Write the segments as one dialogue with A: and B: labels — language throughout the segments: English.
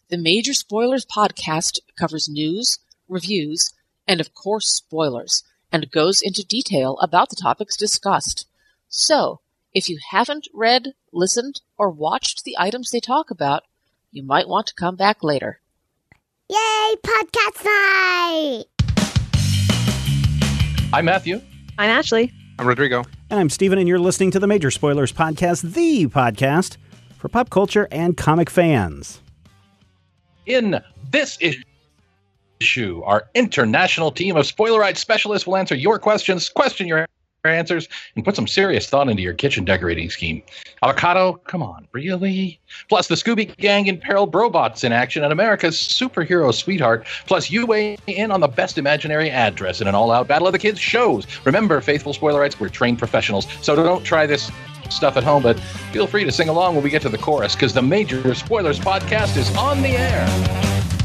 A: The Major Spoilers podcast covers news, reviews, and of course spoilers, and goes into detail about the topics discussed. So, if you haven't read, listened, or watched the items they talk about, you might want to come back later.
B: Yay, podcast night!
C: I'm Matthew.
D: I'm Ashley.
E: I'm Rodrigo.
F: And I'm Steven, and you're listening to the Major Spoilers Podcast, the podcast for pop culture and comic fans.
C: In this issue, our international team of Spoilerite specialists will answer your questions, question your answers, and put some serious thought into your kitchen decorating scheme. Avocado? Come on, really? Plus the Scooby Gang imperiled robots in action and America's superhero sweetheart. Plus you weigh in on the best imaginary address in an all-out battle of the kids shows. Remember, faithful Spoilerites, we're trained professionals, so don't try this stuff at home, but feel free to sing along when we get to the chorus, because the Major Spoilers Podcast is on the air.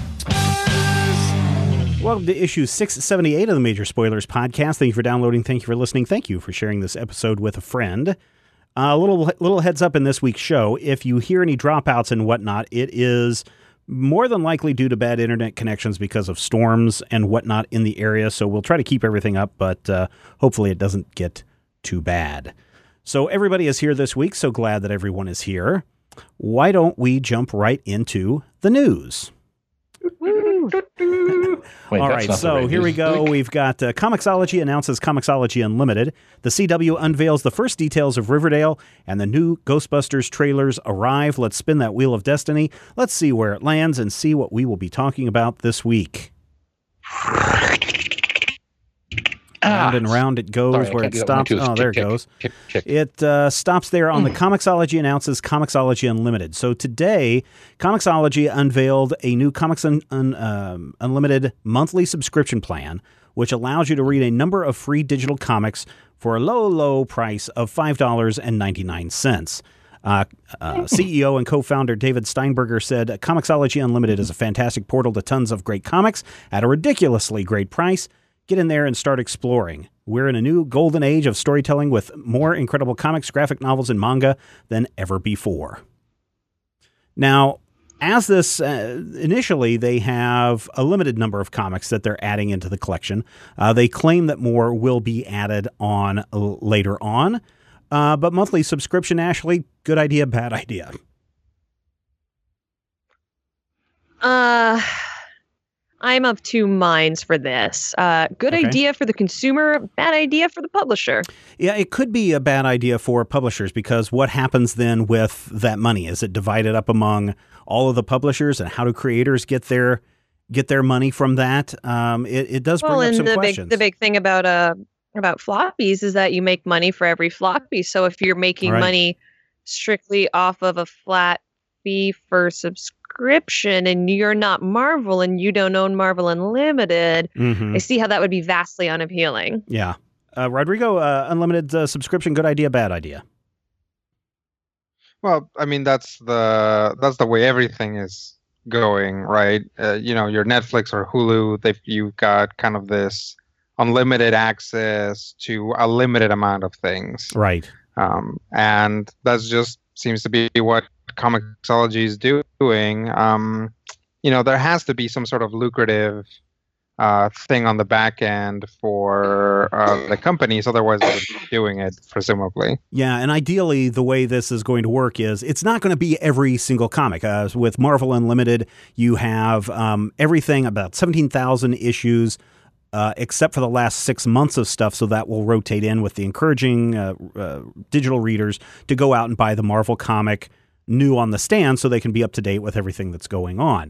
F: Welcome to issue 678 of the Major Spoilers Podcast. Thank you for downloading. Thank you for listening. Thank you for sharing this episode with a friend. A little heads up in this week's show. If you hear any dropouts and whatnot, it is more than likely due to bad internet connections because of storms and whatnot in the area. So we'll try to keep everything up, but hopefully it doesn't get too bad. So everybody is here this week. So glad that everyone is here. Why don't we jump right into the news?
C: Wait,
F: all right, so here we go. We've got Comixology announces Comixology Unlimited. The CW unveils the first details of Riverdale, and the new Ghostbusters trailers arrive. Let's spin that Wheel of Destiny. Let's see where it lands and see what we will be talking about this week. Round and round it goes. Where it stops. Oh, there it goes. It stops there on the Comixology announces Comixology Unlimited. So today, Comixology unveiled a new Comics Unlimited monthly subscription plan, which allows you to read a number of free digital comics for a low, low price of $5.99. CEO and co-founder David Steinberger said, Comixology Unlimited is a fantastic portal to tons of great comics at a ridiculously great price. Get in there and start exploring. We're in a new golden age of storytelling with more incredible comics, graphic novels, and manga than ever before. Now, as this, initially, they have a limited number of comics that they're adding into the collection. They claim that more will be added on later on. But monthly subscription, Ashley, good idea, bad idea?
D: I'm of two minds for this. Good idea for the consumer, bad idea for the publisher.
F: Yeah, it could be a bad idea for publishers because what happens then with that money? Is it divided up among all of the publishers, and how do creators get their money from that? It does bring up some questions.
D: The big thing about floppies is that you make money for every floppy. So if you're making money strictly off of a flat fee for subscription and you're not Marvel and you don't own Marvel Unlimited, I see how that would be vastly unappealing.
F: Yeah. Rodrigo, unlimited subscription, good idea, bad idea?
E: Well, I mean, that's the way everything is going, right? Your Netflix or Hulu, you've got kind of this unlimited access to a limited amount of things.
F: Right.
E: And that's just seems to be what Comixology is doing. There has to be some sort of lucrative thing on the back end for the companies, otherwise they would be doing it, presumably.
F: Yeah, and ideally the way this is going to work is it's not going to be every single comic. With Marvel Unlimited, you have everything, about 17,000 issues, except for the last 6 months of stuff, so that will rotate in with the encouraging digital readers to go out and buy the Marvel comic new on the stand so they can be up to date with everything that's going on.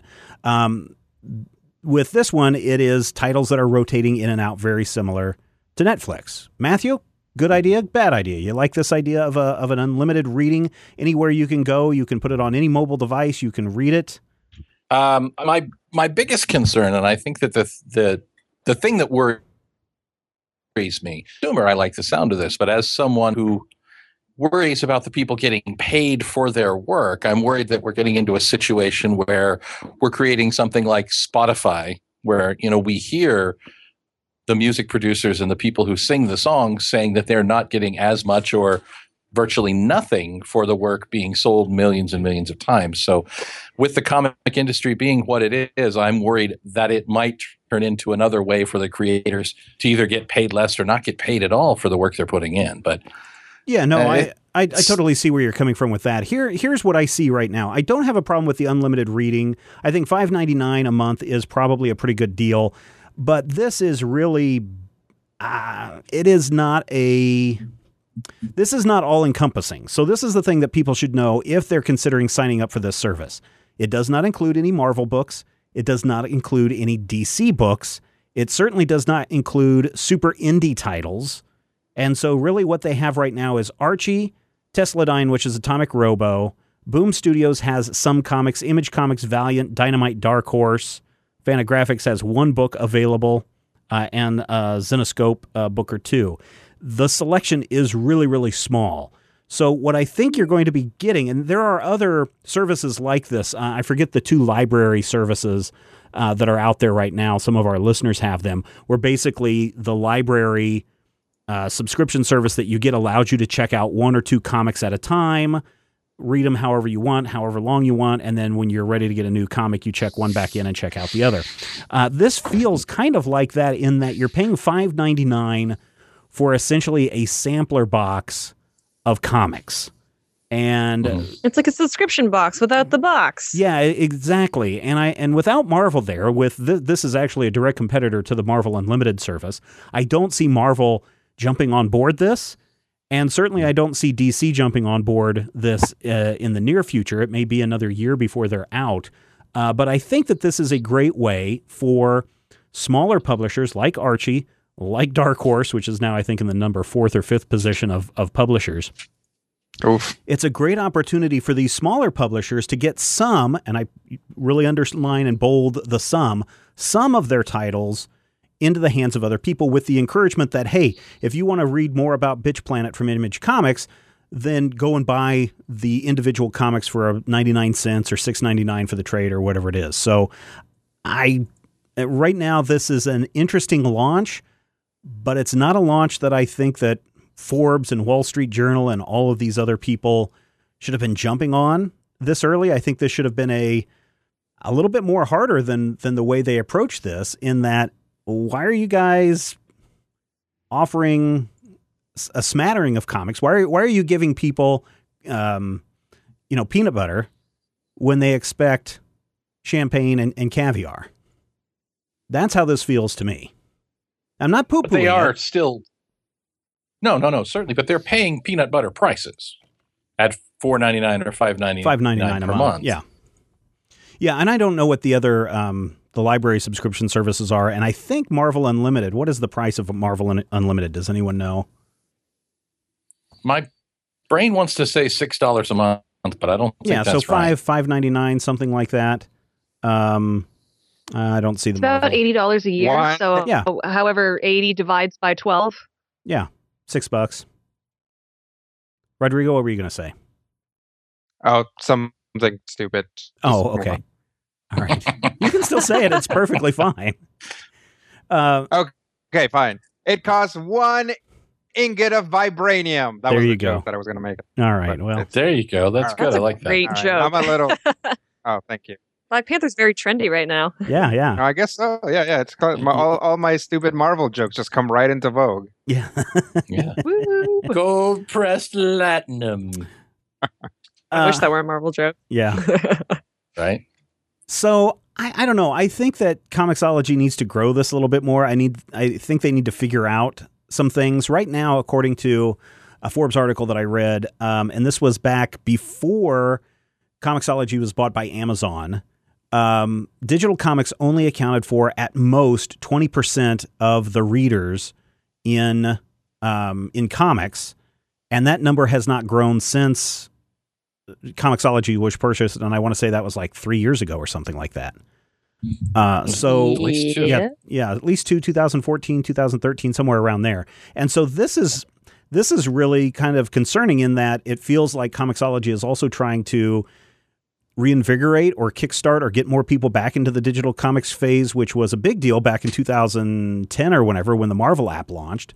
F: With this one, it is titles that are rotating in and out very similar to Netflix. Matthew, good idea, bad idea? You like this idea of an unlimited reading? Anywhere you can go, you can put it on any mobile device, you can read it?
C: My biggest concern, and I think that the thing that worries me, consumer, I like the sound of this, but as someone who worries about the people getting paid for their work, I'm worried that we're getting into a situation where we're creating something like Spotify, where, we hear the music producers and the people who sing the songs saying that they're not getting as much or virtually nothing for the work being sold millions and millions of times. So with the comic industry being what it is, I'm worried that it might turn into another way for the creators to either get paid less or not get paid at all for the work they're putting in. But
F: yeah, no, I totally see where you're coming from with that. Here's what I see right now. I don't have a problem with the unlimited reading. I think $5.99 a month is probably a pretty good deal, but this is really, this is not all encompassing. So this is the thing that people should know if they're considering signing up for this service. It does not include any Marvel books. It does not include any DC books. It certainly does not include super indie titles. And so really what they have right now is Archie, Tesladyne, which is Atomic Robo. Boom Studios has some comics, Image Comics, Valiant, Dynamite, Dark Horse. Fantagraphics has one book available, and Zenoscope book or two. The selection is really, really small. So what I think you're going to be getting, and there are other services like this. I forget the two library services that are out there right now. Some of our listeners have them, where basically the library subscription service that you get allows you to check out one or two comics at a time, read them however you want, however long you want, and then when you're ready to get a new comic, you check one back in and check out the other. This feels kind of like that in that you're paying $5.99 for essentially a sampler box of comics. And
D: it's like a subscription box without the box.
F: Yeah, exactly. And without Marvel there, with this is actually a direct competitor to the Marvel Unlimited service. I don't see Marvel jumping on board this, and certainly I don't see DC jumping on board this in the near future. It may be another year before they're out. But I think that this is a great way for smaller publishers like Archie, like Dark Horse, which is now, I think, in the number 4th or 5th position of publishers.
E: Oof.
F: It's a great opportunity for these smaller publishers to get some, and I really underline and bold the some of their titles into the hands of other people with the encouragement that, hey, if you want to read more about Bitch Planet from Image Comics, then go and buy the individual comics for 99 cents or $6.99 for the trade or whatever it is. So right now, this is an interesting launch, but it's not a launch that I think that Forbes and Wall Street Journal and all of these other people should have been jumping on this early. I think this should have been a little bit more harder than the way they approached this, in that, why are you guys offering a smattering of comics? Why are you giving people, peanut butter when they expect champagne and caviar? That's how this feels to me. I'm not poo-pooing.
C: But they are still. No, certainly. But they're paying peanut butter prices at $4.99 or $5.99 per month.
F: Yeah, and I don't know what the other the library subscription services are, and I think Marvel Unlimited. What is the price of Marvel Unlimited? Does anyone know?
C: My brain wants to say $6 a month, but I don't think that's right.
F: So $5.99, something like that. I don't see the.
D: It's about $80 a year.
E: What?
D: So
F: yeah.
D: However 80 divides by 12.
F: Yeah, $6. Rodrigo, what were you going to say?
E: Oh, something stupid.
F: Oh, okay. All right. You can still say it. It's perfectly fine.
E: Okay, fine. It costs 1 ingot of vibranium. That
F: there
E: was
F: you
E: the
F: go.
E: joke that I was going to make.
F: All right. Well,
C: there you go. That's good. I like that.
D: Great joke.
E: I'm a little. Oh, thank you.
D: Black Panther's very trendy right now.
F: Yeah.
E: I guess so. Yeah. It's all my stupid Marvel jokes just come right into vogue.
F: Yeah.
C: Yeah. Gold pressed platinum.
D: I wish that were a Marvel joke.
F: Yeah.
C: Right.
F: So I don't know. I think that Comixology needs to grow this a little bit more. I think they need to figure out some things right now, according to a Forbes article that I read. And this was back before Comixology was bought by Amazon. Digital comics only accounted for at most 20% of the readers in comics, and that number has not grown since Comixology was purchased, and I want to say that was like 3 years ago or something like that. So
C: at least two.
F: Yeah, at least 2014, 2013, somewhere around there. And so this is really kind of concerning in that it feels like Comixology is also trying to reinvigorate or kickstart or get more people back into the digital comics phase, which was a big deal back in 2010 or whenever when the Marvel app launched.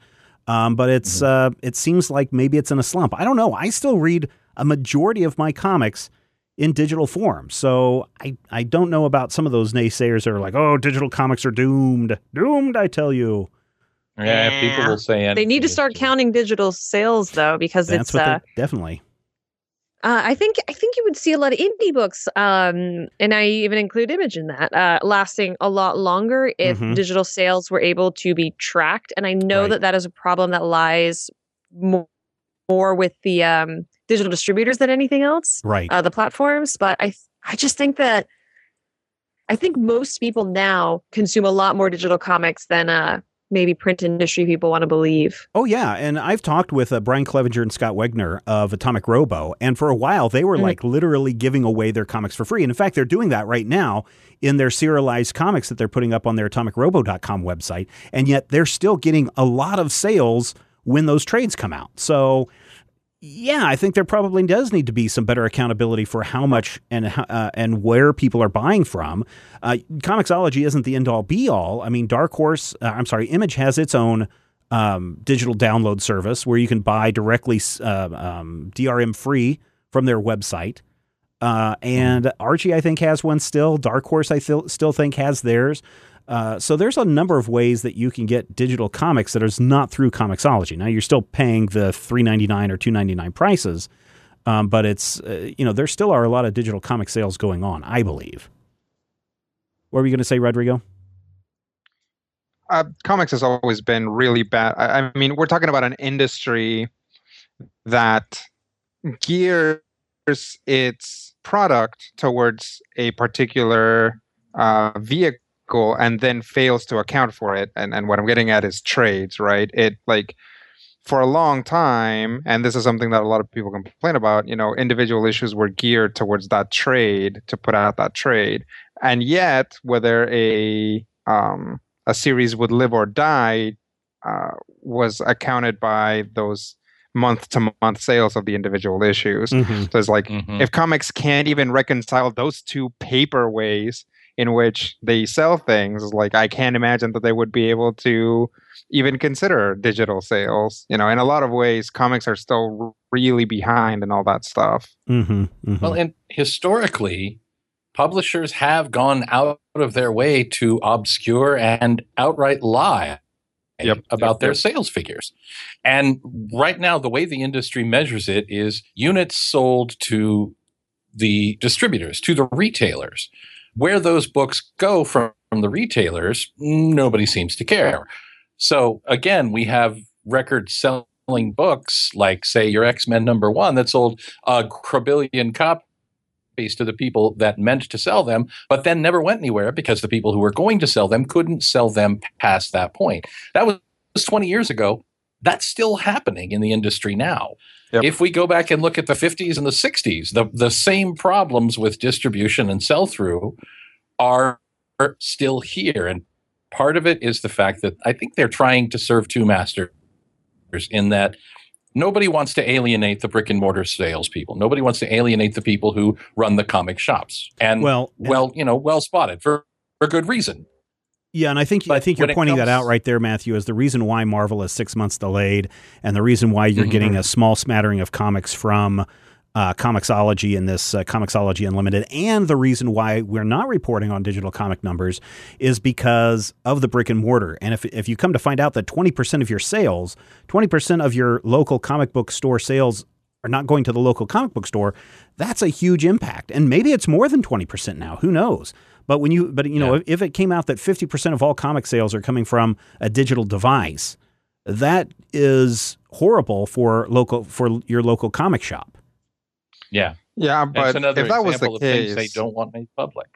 F: But it's it seems like maybe it's in a slump. I don't know. I still read a majority of my comics in digital form. So I don't know about some of those naysayers that are like, oh, digital comics are doomed. Doomed, I tell you.
C: Yeah, people will say anything.
D: They need to start counting digital sales, though, because
F: that's what definitely.
D: I think you would see a lot of indie books, and I even include Image in that, lasting a lot longer if digital sales were able to be tracked. And I know that is a problem that lies more with the digital distributors than anything else, the platforms. But I just think that most people now consume a lot more digital comics than maybe print industry people want to believe.
F: Oh, yeah. And I've talked with Brian Clevenger and Scott Wegner of Atomic Robo. And for a while, they were like literally giving away their comics for free. And in fact, they're doing that right now in their serialized comics that they're putting up on their atomicrobo.com website. And yet they're still getting a lot of sales when those trades come out. So, yeah, I think there probably does need to be some better accountability for how much and where people are buying from. Comixology isn't the end-all, be-all. I mean, Image has its own digital download service where you can buy directly DRM free from their website. And Archie, I think, has one still. Dark Horse, I still think, has theirs. So there's a number of ways that you can get digital comics that is not through Comixology. Now, you're still paying the $3.99 or $2.99 prices, but it's there still are a lot of digital comic sales going on, I believe. What were you going to say, Rodrigo?
E: Comics has always been really bad. I mean, we're talking about an industry that gears its product towards a particular vehicle and then fails to account for it. And what I'm getting at is trades, right? It for a long time, and this is something that a lot of people complain about, individual issues were geared towards that trade to put out that trade. And yet, whether a series would live or die was accounted by those month-to-month sales of the individual issues. So it's like, if comics can't even reconcile those two paper ways in which they sell things, like, I can't imagine that they would be able to even consider digital sales. In a lot of ways, comics are still really behind and all that stuff.
C: Well, and historically, publishers have gone out of their way to obscure and outright lie about their sales figures. And right now, the way the industry measures it is units sold to the distributors, to the retailers. Where those books go from the retailers, nobody seems to care. So again, we have record-selling books like, say, your X-Men #1 that sold a quadrillion copies to the people that meant to sell them, but then never went anywhere because the people who were going to sell them couldn't sell them past that point. That was 20 years ago. That's still happening in the industry now. Yep. If we go back and look at the 50s and the 60s, the same problems with distribution and sell-through are still here. And part of it is the fact that I think they're trying to serve two masters in that nobody wants to alienate the brick-and-mortar salespeople. Nobody wants to alienate the people who run the comic shops. And, well spotted for good reason.
F: Yeah, and I think you're pointing that out right there, Matthew, as the reason why Marvel is 6 months delayed and the reason why you're getting a small smattering of comics from Comixology in this Comixology Unlimited, and the reason why we're not reporting on digital comic numbers is because of the brick and mortar. And if you come to find out that 20% of your sales, 20% of your local comic book store sales are not going to the local comic book store, that's a huge impact. And maybe it's more than 20% now. Who knows? But if it came out that 50% of all comic sales are coming from a digital device, that is horrible for your local comic shop.
C: Yeah.
E: Yeah, but if that was the case,
C: they don't want made public.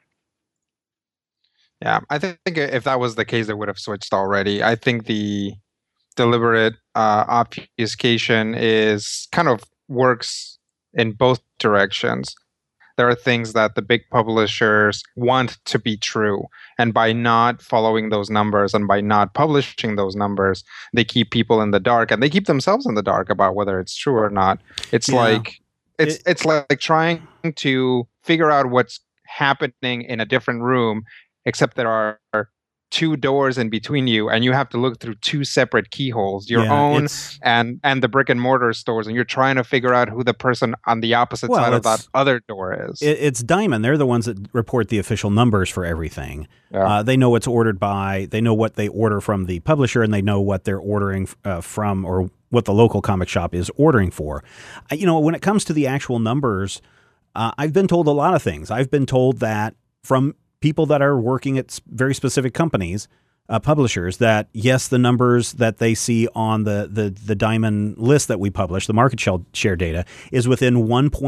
E: Yeah, I think if that was the case, they would have switched already. I think the deliberate obfuscation kind of works in both directions. There are things that the big publishers want to be true. And by not following those numbers and by not publishing those numbers, they keep people in the dark and they keep themselves in the dark about whether it's true or not. It's like trying to figure out what's happening in a different room, except there are two doors in between you, and you have to look through two separate keyholes, your own and the brick and mortar stores, and you're trying to figure out who the person on the opposite side of that other door is.
F: It's Diamond. They're the ones that report the official numbers for everything. Yeah. They know what's ordered by, they know what they order from the publisher, and they know what they're ordering from, or what the local comic shop is ordering for. When it comes to the actual numbers, I've been told a lot of things. I've been told that from people that are working at very specific companies, publishers, that yes, the numbers that they see on the Diamond list that we publish, the market share data, is within 1 to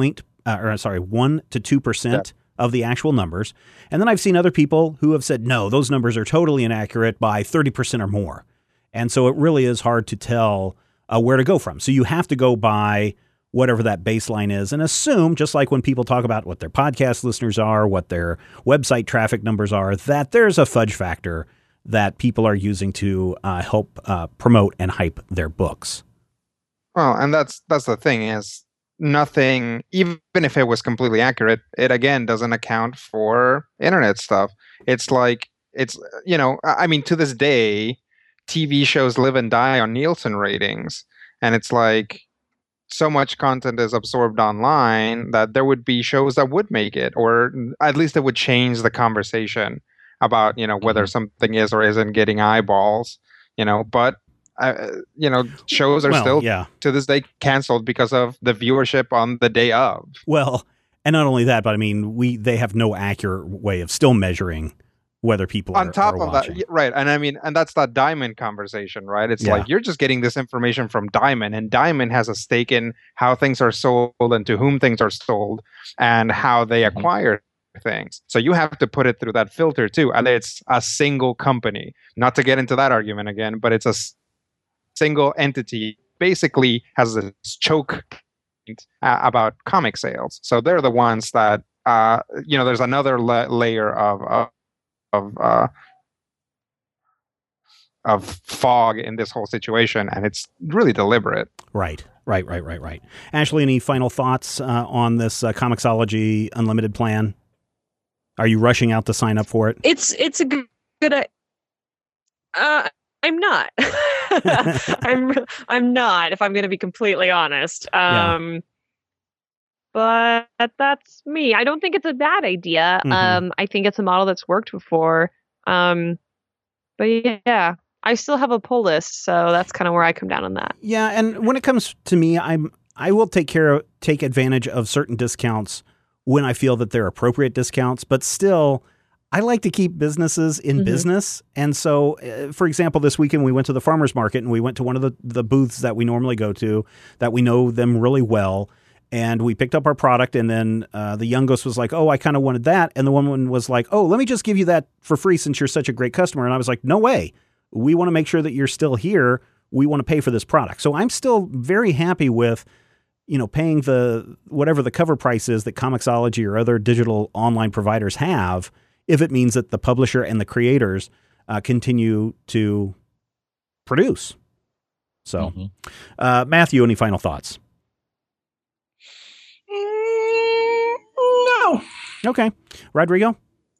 F: 2% of the actual numbers. And then I've seen other people who have said, no, those numbers are totally inaccurate by 30% or more. And so it really is hard to tell where to go from. So you have to go by whatever that baseline is, and assume, just like when people talk about what their podcast listeners are, what their website traffic numbers are, that there's a fudge factor that people are using to help promote and hype their books.
E: Well, and that's the thing, is nothing, even if it was completely accurate, it again doesn't account for internet stuff. It's like, to this day, TV shows live and die on Nielsen ratings, and it's like, so much content is absorbed online that there would be shows that would make it, or at least it would change the conversation about, whether something is or isn't getting eyeballs, but, shows are still to this day canceled because of the viewership on the day of.
F: Well, and not only that, but they have no accurate way of still measuring whether people
E: on top of
F: watching.
E: That, right? And that's that Diamond conversation, right? It's like you're just getting this information from Diamond, and Diamond has a stake in how things are sold and to whom things are sold and how they acquire things. So you have to put it through that filter too, and it's a single company. Not to get into that argument again, but it's a single entity. Basically, has this choke about comic sales. So they're the ones that there's another layer of fog in this whole situation, and it's really deliberate.
F: Right. Ashley, any final thoughts on this Comixology Unlimited plan? Are you rushing out to sign up for it?
D: It's a good. I'm not. I'm not. If I'm going to be completely honest. But that's me. I don't think it's a bad idea. Mm-hmm. I think it's a model that's worked before. But yeah, I still have a pull list, so that's kind of where I come down on that.
F: Yeah, and when it comes to me, I will take advantage of certain discounts when I feel that they're appropriate discounts, but still, I like to keep businesses in business. And so, for example, this weekend we went to the farmer's market, and we went to one of the booths that we normally go to, that we know them really well. And we picked up our product, and then the youngest was like, oh, I kind of wanted that. And the woman was like, oh, let me just give you that for free since you're such a great customer. And I was like, no way. We want to make sure that you're still here. We want to pay for this product. So I'm still very happy with, paying whatever the cover price is that Comixology or other digital online providers have, if it means that the publisher and the creators continue to produce. So, Matthew, any final thoughts?
C: No.
F: Okay. Rodrigo?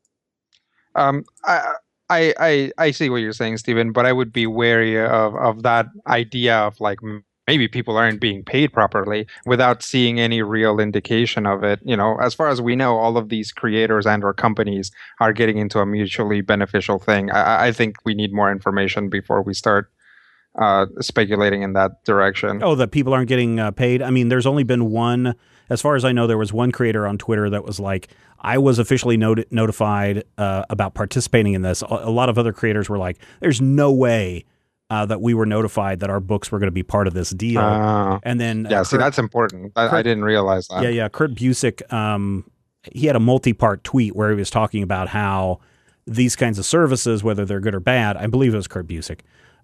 E: I see what you're saying, Stephen, but I would be wary of that idea of like maybe people aren't being paid properly without seeing any real indication of it. As far as we know, all of these creators and or companies are getting into a mutually beneficial thing. I think we need more information before we start speculating in that direction.
F: Oh, that people aren't getting paid? I mean, there's only been one, as far as I know, there was one creator on Twitter that was like, I was officially notified about participating in this. A lot of other creators were like, there's no way that we were notified that our books were going to be part of this deal. And then
E: see, that's important. I didn't realize that.
F: Yeah. Kurt Busiek, he had a multi-part tweet where he was talking about how these kinds of services, whether they're good or bad, I believe it was Kurt Busiek,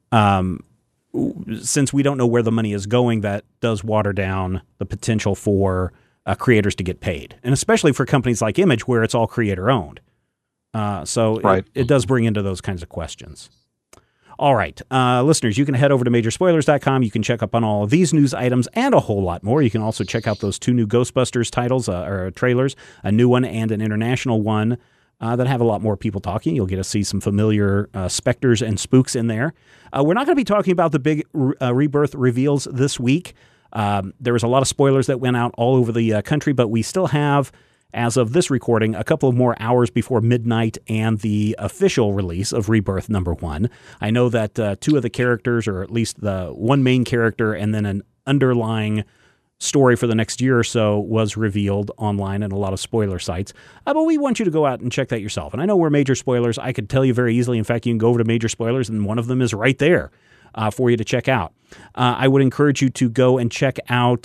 F: since we don't know where the money is going, that does water down the potential for creators to get paid, and especially for companies like Image, where it's all creator owned. So right. it does bring into those kinds of questions. All right, listeners, you can head over to majorspoilers.com. You can check up on all of these news items and a whole lot more. You can also check out those 2 new Ghostbusters titles or trailers, a new one and an international one. that have a lot more people talking. You'll get to see some familiar specters and spooks in there. We're not going to be talking about the big Rebirth reveals this week. There was a lot of spoilers that went out all over the country, but we still have, as of this recording, a couple of more hours before midnight and the official release of Rebirth #1. I know that 2 of the characters, or at least the one main character and then an underlying story for the next year or so, was revealed online in a lot of spoiler sites. But we want you to go out and check that yourself. And I know we're major spoilers. I could tell you very easily. In fact, you can go over to major spoilers, and one of them is right there for you to check out. I would encourage you to go and check out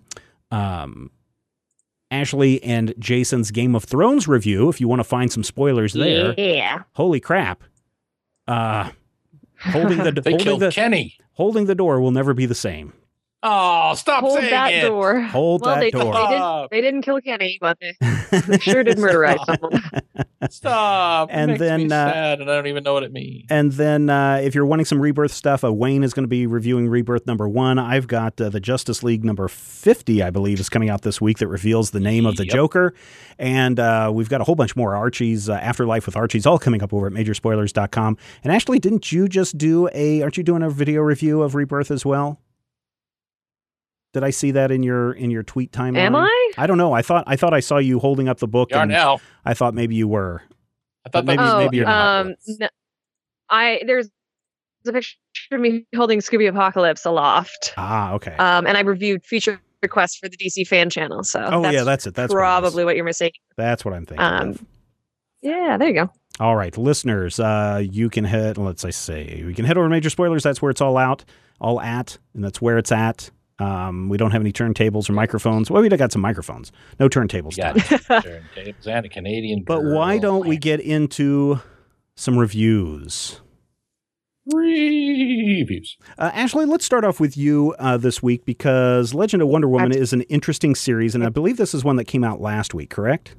F: Ashley and Jason's Game of Thrones review if you want to find some spoilers there.
B: Yeah.
F: Holy crap. Holding
C: Kenny.
F: Holding the door will never be the same.
C: Oh, stop
D: Hold
C: saying
D: that
C: it.
D: door.
F: Hold that door.
D: They didn't kill Kenny, but they sure did murderize someone.
C: Stop.
F: And
C: it makes
F: then
C: me sad, and I don't even know what it means.
F: And then if you're wanting some Rebirth stuff, Wayne is going to be reviewing Rebirth #1. I've got the Justice League number 50, I believe, is coming out this week that reveals the name of the Joker. And we've got a whole bunch more. Archie's Afterlife with Archie's all coming up over at majorspoilers.com. And Ashley, aren't you doing a video review of Rebirth as well? Did I see that in your tweet timeline?
D: Am I?
F: I don't know. I thought I saw you holding up the book.
C: You are now.
F: I thought maybe you were.
C: I thought
F: maybe you're not.
D: No, there's a picture of me holding Scooby Apocalypse aloft.
F: Okay.
D: And I reviewed feature requests for the DC fan channel. So
F: that's it. That's
D: probably what you're missing.
F: That's what I'm thinking. Of.
D: Yeah, there you go.
F: All right, listeners, you can head. We can head over to Major Spoilers. That's where it's all at, and that's where it's at. We don't have any turntables or microphones. Well, we got some microphones. No turntables.
C: Yeah, turntables and a Canadian.
F: But why don't we get into some reviews? Ashley, let's start off with you this week because Legend of Wonder Woman is an interesting series, and I believe this is one that came out last week, correct?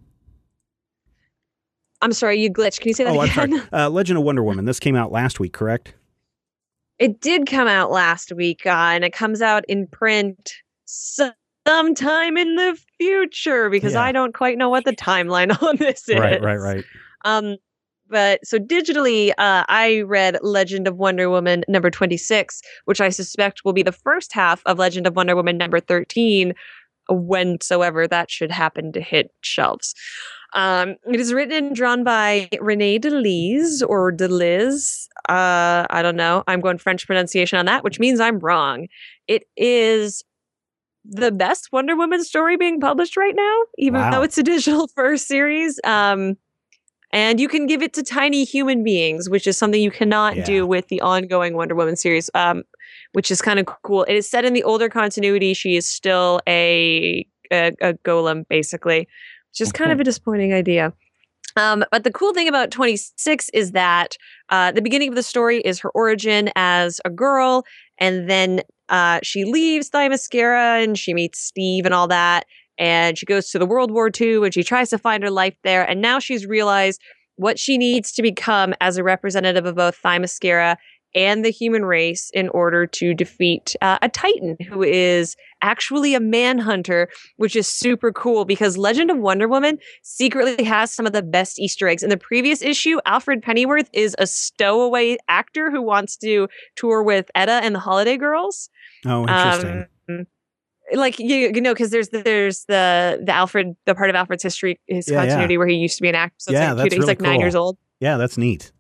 D: I'm sorry, you glitched. Can you say that again?
F: I'm sorry. Legend of Wonder Woman. This came out last week, correct?
D: It did come out last week, and it comes out in print sometime in the future because I don't quite know what the timeline on this is.
F: Right.
D: But so digitally, I read Legend of Wonder Woman number 26, which I suspect will be the first half of Legend of Wonder Woman number 13, whensoever that should happen to hit shelves. It is written and drawn by Renee DeLise or DeLiz. I don't know. I'm going French pronunciation on that, which means I'm wrong. It is the best Wonder Woman story being published right now, even though it's a digital first series. And you can give it to tiny human beings, which is something you cannot do with the ongoing Wonder Woman series, which is kind of cool. It is set in the older continuity. She is still a golem, basically, which is kind of a disappointing idea. But the cool thing about 26 is that the beginning of the story is her origin as a girl, and then she leaves Themyscira and she meets Steve and all that, and she goes to the World War II and she tries to find her life there, and now she's realized what she needs to become as a representative of both Themyscira and the human race in order to defeat a Titan who is actually a manhunter, which is super cool because Legend of Wonder Woman secretly has some of the best Easter eggs. In the previous issue, Alfred Pennyworth is a stowaway actor who wants to tour with Etta and the Holiday Girls.
F: Oh, interesting.
D: Because there's the Alfred, the part of Alfred's history, his continuity where he used to be an actor. So
F: that's
D: he's like
F: cool.
D: 9 years old.
F: Yeah, that's neat.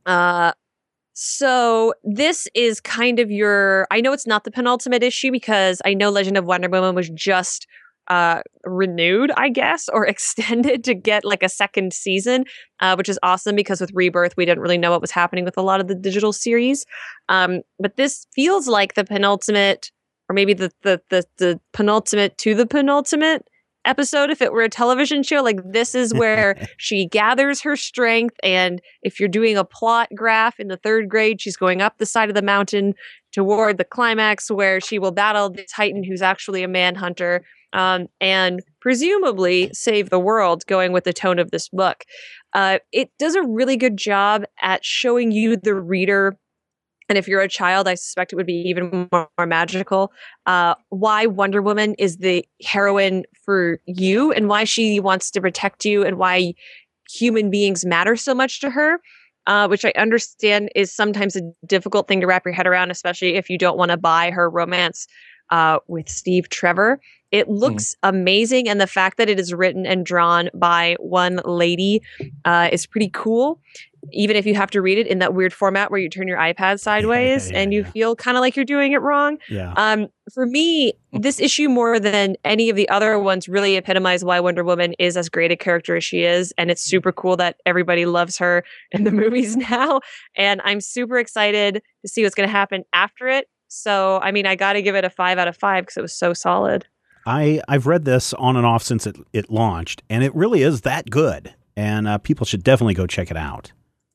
D: So this is kind of I know it's not the penultimate issue because I know Legend of Wonder Woman was just renewed, I guess, or extended to get like a second season, which is awesome because with Rebirth, we didn't really know what was happening with a lot of the digital series. But this feels like the penultimate, or maybe the penultimate to the penultimate episode if it were a television show. Like, this is where she gathers her strength, and if you're doing a plot graph in the 3rd grade, she's going up the side of the mountain toward the climax where she will battle the Titan who's actually a manhunter, and presumably save the world, going with the tone of this book. It does a really good job at showing you, the reader, and if you're a child, I suspect it would be even more magical, why Wonder Woman is the heroine for you and why she wants to protect you and why human beings matter so much to her, which I understand is sometimes a difficult thing to wrap your head around, especially if you don't want to buy her romance with Steve Trevor. It looks amazing, and the fact that it is written and drawn by one lady is pretty cool, even if you have to read it in that weird format where you turn your iPad sideways and you feel kind of like you're doing it wrong.
F: Yeah.
D: For me, this issue, more than any of the other ones, really epitomized why Wonder Woman is as great a character as she is, and it's super cool that everybody loves her in the movies now, and I'm super excited to see what's going to happen after it. So, I mean, I got to give it a 5 out of 5 because it was so solid.
F: I've read this on and off since it launched, and it really is that good. And people should definitely go check it out.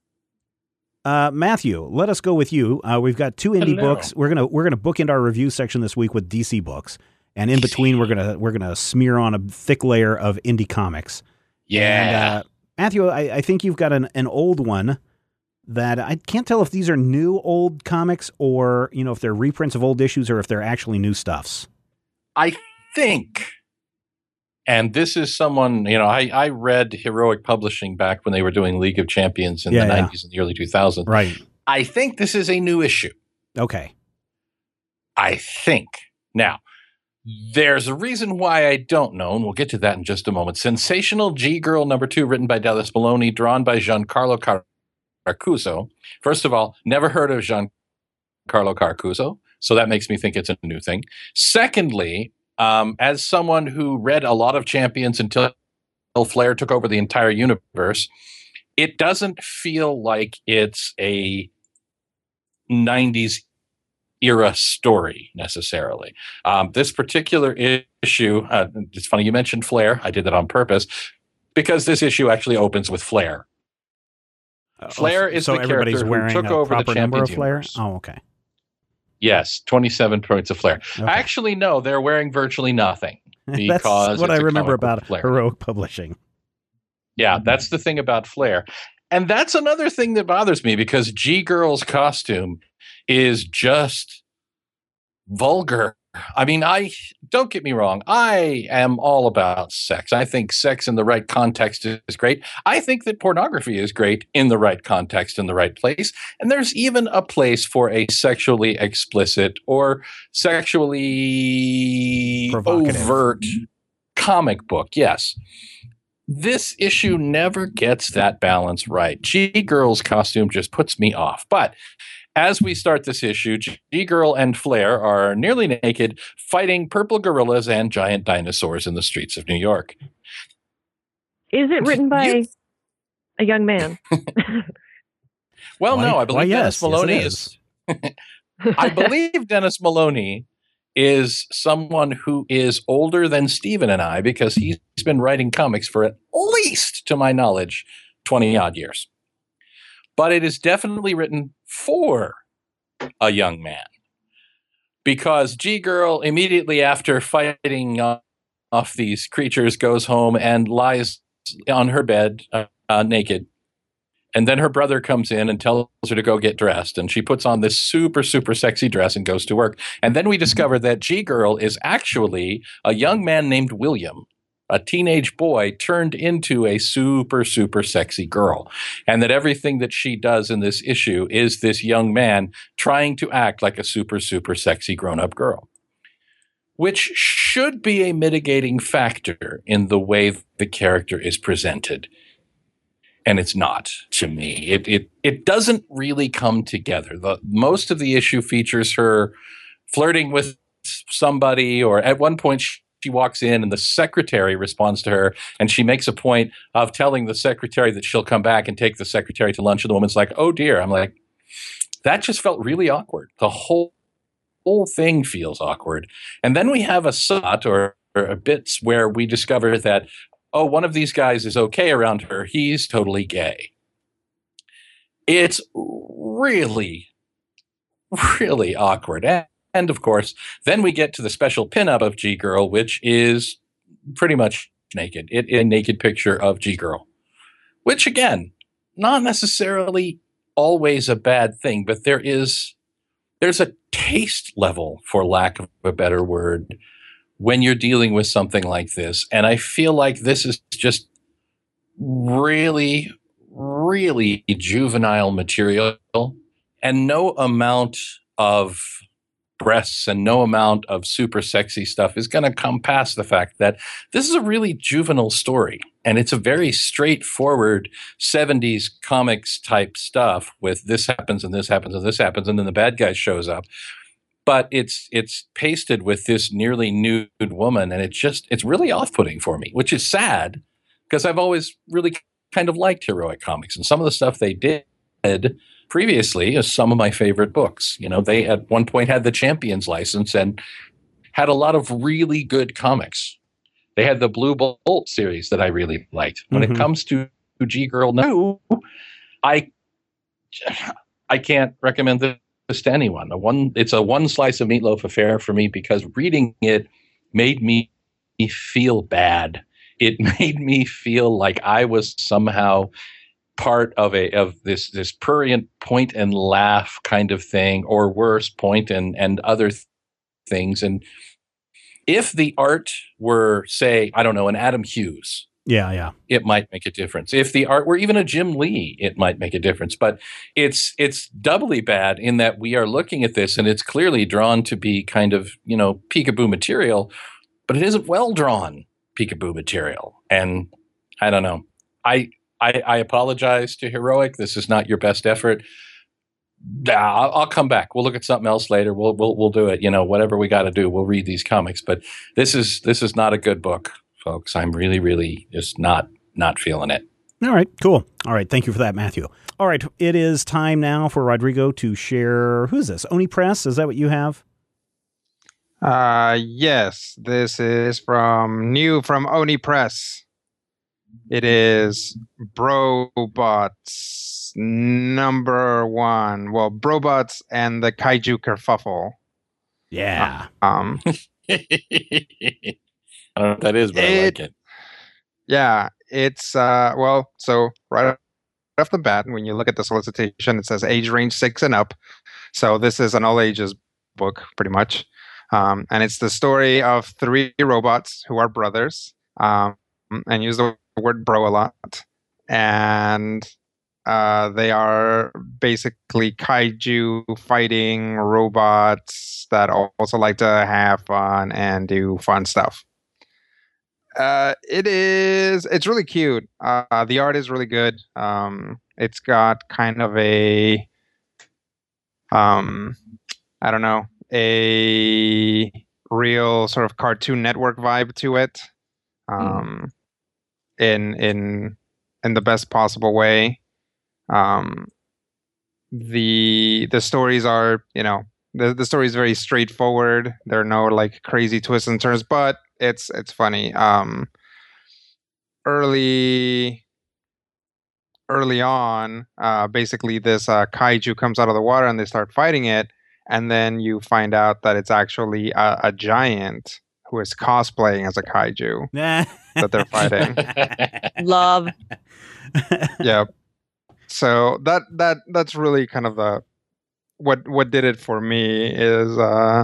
F: Matthew, let us go with you. We've got 2 indie books. We're gonna bookend our review section this week with DC books, and in between we're gonna smear on a thick layer of indie comics.
C: Yeah,
F: and, Matthew, I think you've got an old one that I can't tell if these are new old comics or if they're reprints of old issues or if they're actually new stuffs.
C: I think, and this is someone, I read Heroic Publishing back when they were doing League of Champions in the 90s and the early 2000s.
F: Right.
C: I think this is a new issue.
F: Okay.
C: I think. Now, there's a reason why I don't know, and we'll get to that in just a moment. Sensational G-Girl #2, written by Dallas Maloney, drawn by Giancarlo Carcuso. First of all, never heard of Giancarlo Carcuso, so that makes me think it's a new thing. Secondly, as someone who read a lot of Champions until Flair took over the entire universe, it doesn't feel like it's a 90s era story necessarily. This particular issue, it's funny you mentioned Flair. I did that on purpose because this issue actually opens with Flair. Flair is the character who took over the Champions universe.
F: Oh, okay.
C: Yes, 27 points of Flair. Okay. Actually, no, they're wearing virtually nothing. Because
F: that's what I remember about Heroic Publishing.
C: Yeah, that's the thing about Flair. And that's another thing that bothers me because G-Girl's costume is just vulgar. I mean, don't get me wrong. I am all about sex. I think sex in the right context is great. I think that pornography is great in the right context, in the right place. And there's even a place for a sexually explicit or sexually overt comic book. Yes. This issue never gets that balance right. G-Girl's costume just puts me off. But as we start this issue, G-Girl and Flair are nearly naked, fighting purple gorillas and giant dinosaurs in the streets of New York.
D: Is it written by a young man?
C: Well, no, I believe Dennis Maloney is. I believe Dennis Maloney is someone who is older than Stephen and I because he's been writing comics for at least, to my knowledge, 20-odd years. But it is definitely written for a young man because G-Girl, immediately after fighting off these creatures, goes home and lies on her bed naked. And then her brother comes in and tells her to go get dressed. And she puts on this super, super sexy dress and goes to work. And then we discover that G-Girl is actually a young man named William, a teenage boy turned into a super, super sexy girl. And that everything that she does in this issue is this young man trying to act like a super, super sexy grown-up girl, which should be a mitigating factor in the way the character is presented. And it's not, to me. It doesn't really come together. Most of the issue features her flirting with somebody, or at one point she walks in and the secretary responds to her, and she makes a point of telling the secretary that she'll come back and take the secretary to lunch, and the woman's like, oh dear. I'm like, that just felt really awkward. The whole thing feels awkward. And then we have a shot or bits where we discover that, oh, one of these guys is okay around her. He's totally gay. It's really, really awkward. And of course, then we get to the special pinup of G-Girl, which is pretty much naked. A naked picture of G-Girl, which again, not necessarily always a bad thing, but there's a taste level, for lack of a better word, when you're dealing with something like this. And I feel like this is just really, really juvenile material, and no amount of breasts and no amount of super sexy stuff is going to come past the fact that this is a really juvenile story. And it's a very straightforward 70s comics type stuff with this happens and this happens and this happens, and then the bad guy shows up. But it's pasted with this nearly nude woman, and it's really off-putting for me, which is sad because I've always really kind of liked heroic comics, and some of the stuff they did previously is some of my favorite books. You know, they at one point had the Champions license and had a lot of really good comics. They had the Blue Bolt series that I really liked. When it comes to G Girl No, I can't recommend this to anyone. It's a one slice of meatloaf affair for me because reading it made me feel bad. It made me feel like I was somehow part of this prurient point and laugh kind of thing, or worse, point and other things. And if the art were, say, I don't know, an Adam Hughes, it might make a difference. If the art were even a Jim Lee, it might make a difference. But it's doubly bad in that we are looking at this and it's clearly drawn to be kind of, you know, peekaboo material, but it isn't well drawn peekaboo material. And I don't know. I apologize to Heroic. This is not your best effort. I'll come back. We'll look at something else later. We'll do it. You know, whatever we got to do. We'll read these comics. But this is not a good book, folks. I'm really, really just not feeling it.
F: All right, cool. All right, thank you for that, Matthew. All right, it is time now for Rodrigo to share. Who's this? Oni Press? Is that what you have?
E: Yes, this is from Oni Press. It is Brobots #1. Well, Brobots and the Kaiju Kerfuffle.
F: Yeah.
C: I don't know what that is, but I like it.
E: Yeah, it's so right off the bat, when you look at the solicitation, it says age range 6 and up. So this is an all ages book, pretty much. And it's the story of 3 robots who are brothers, and use the word bro a lot. And they are basically kaiju fighting robots that also like to have fun and do fun stuff. It's really cute. The art is really good. It's got kind of a I don't know, a real sort of Cartoon Network vibe to it. In the best possible way. The stories are, you know, the story is very straightforward. There are no like crazy twists and turns, but it's funny. Early on, basically this kaiju comes out of the water and they start fighting it, and then you find out that it's actually a giant who is cosplaying as a kaiju that they're fighting.
D: Love.
E: Yeah. So that's really kind of the what did it for me is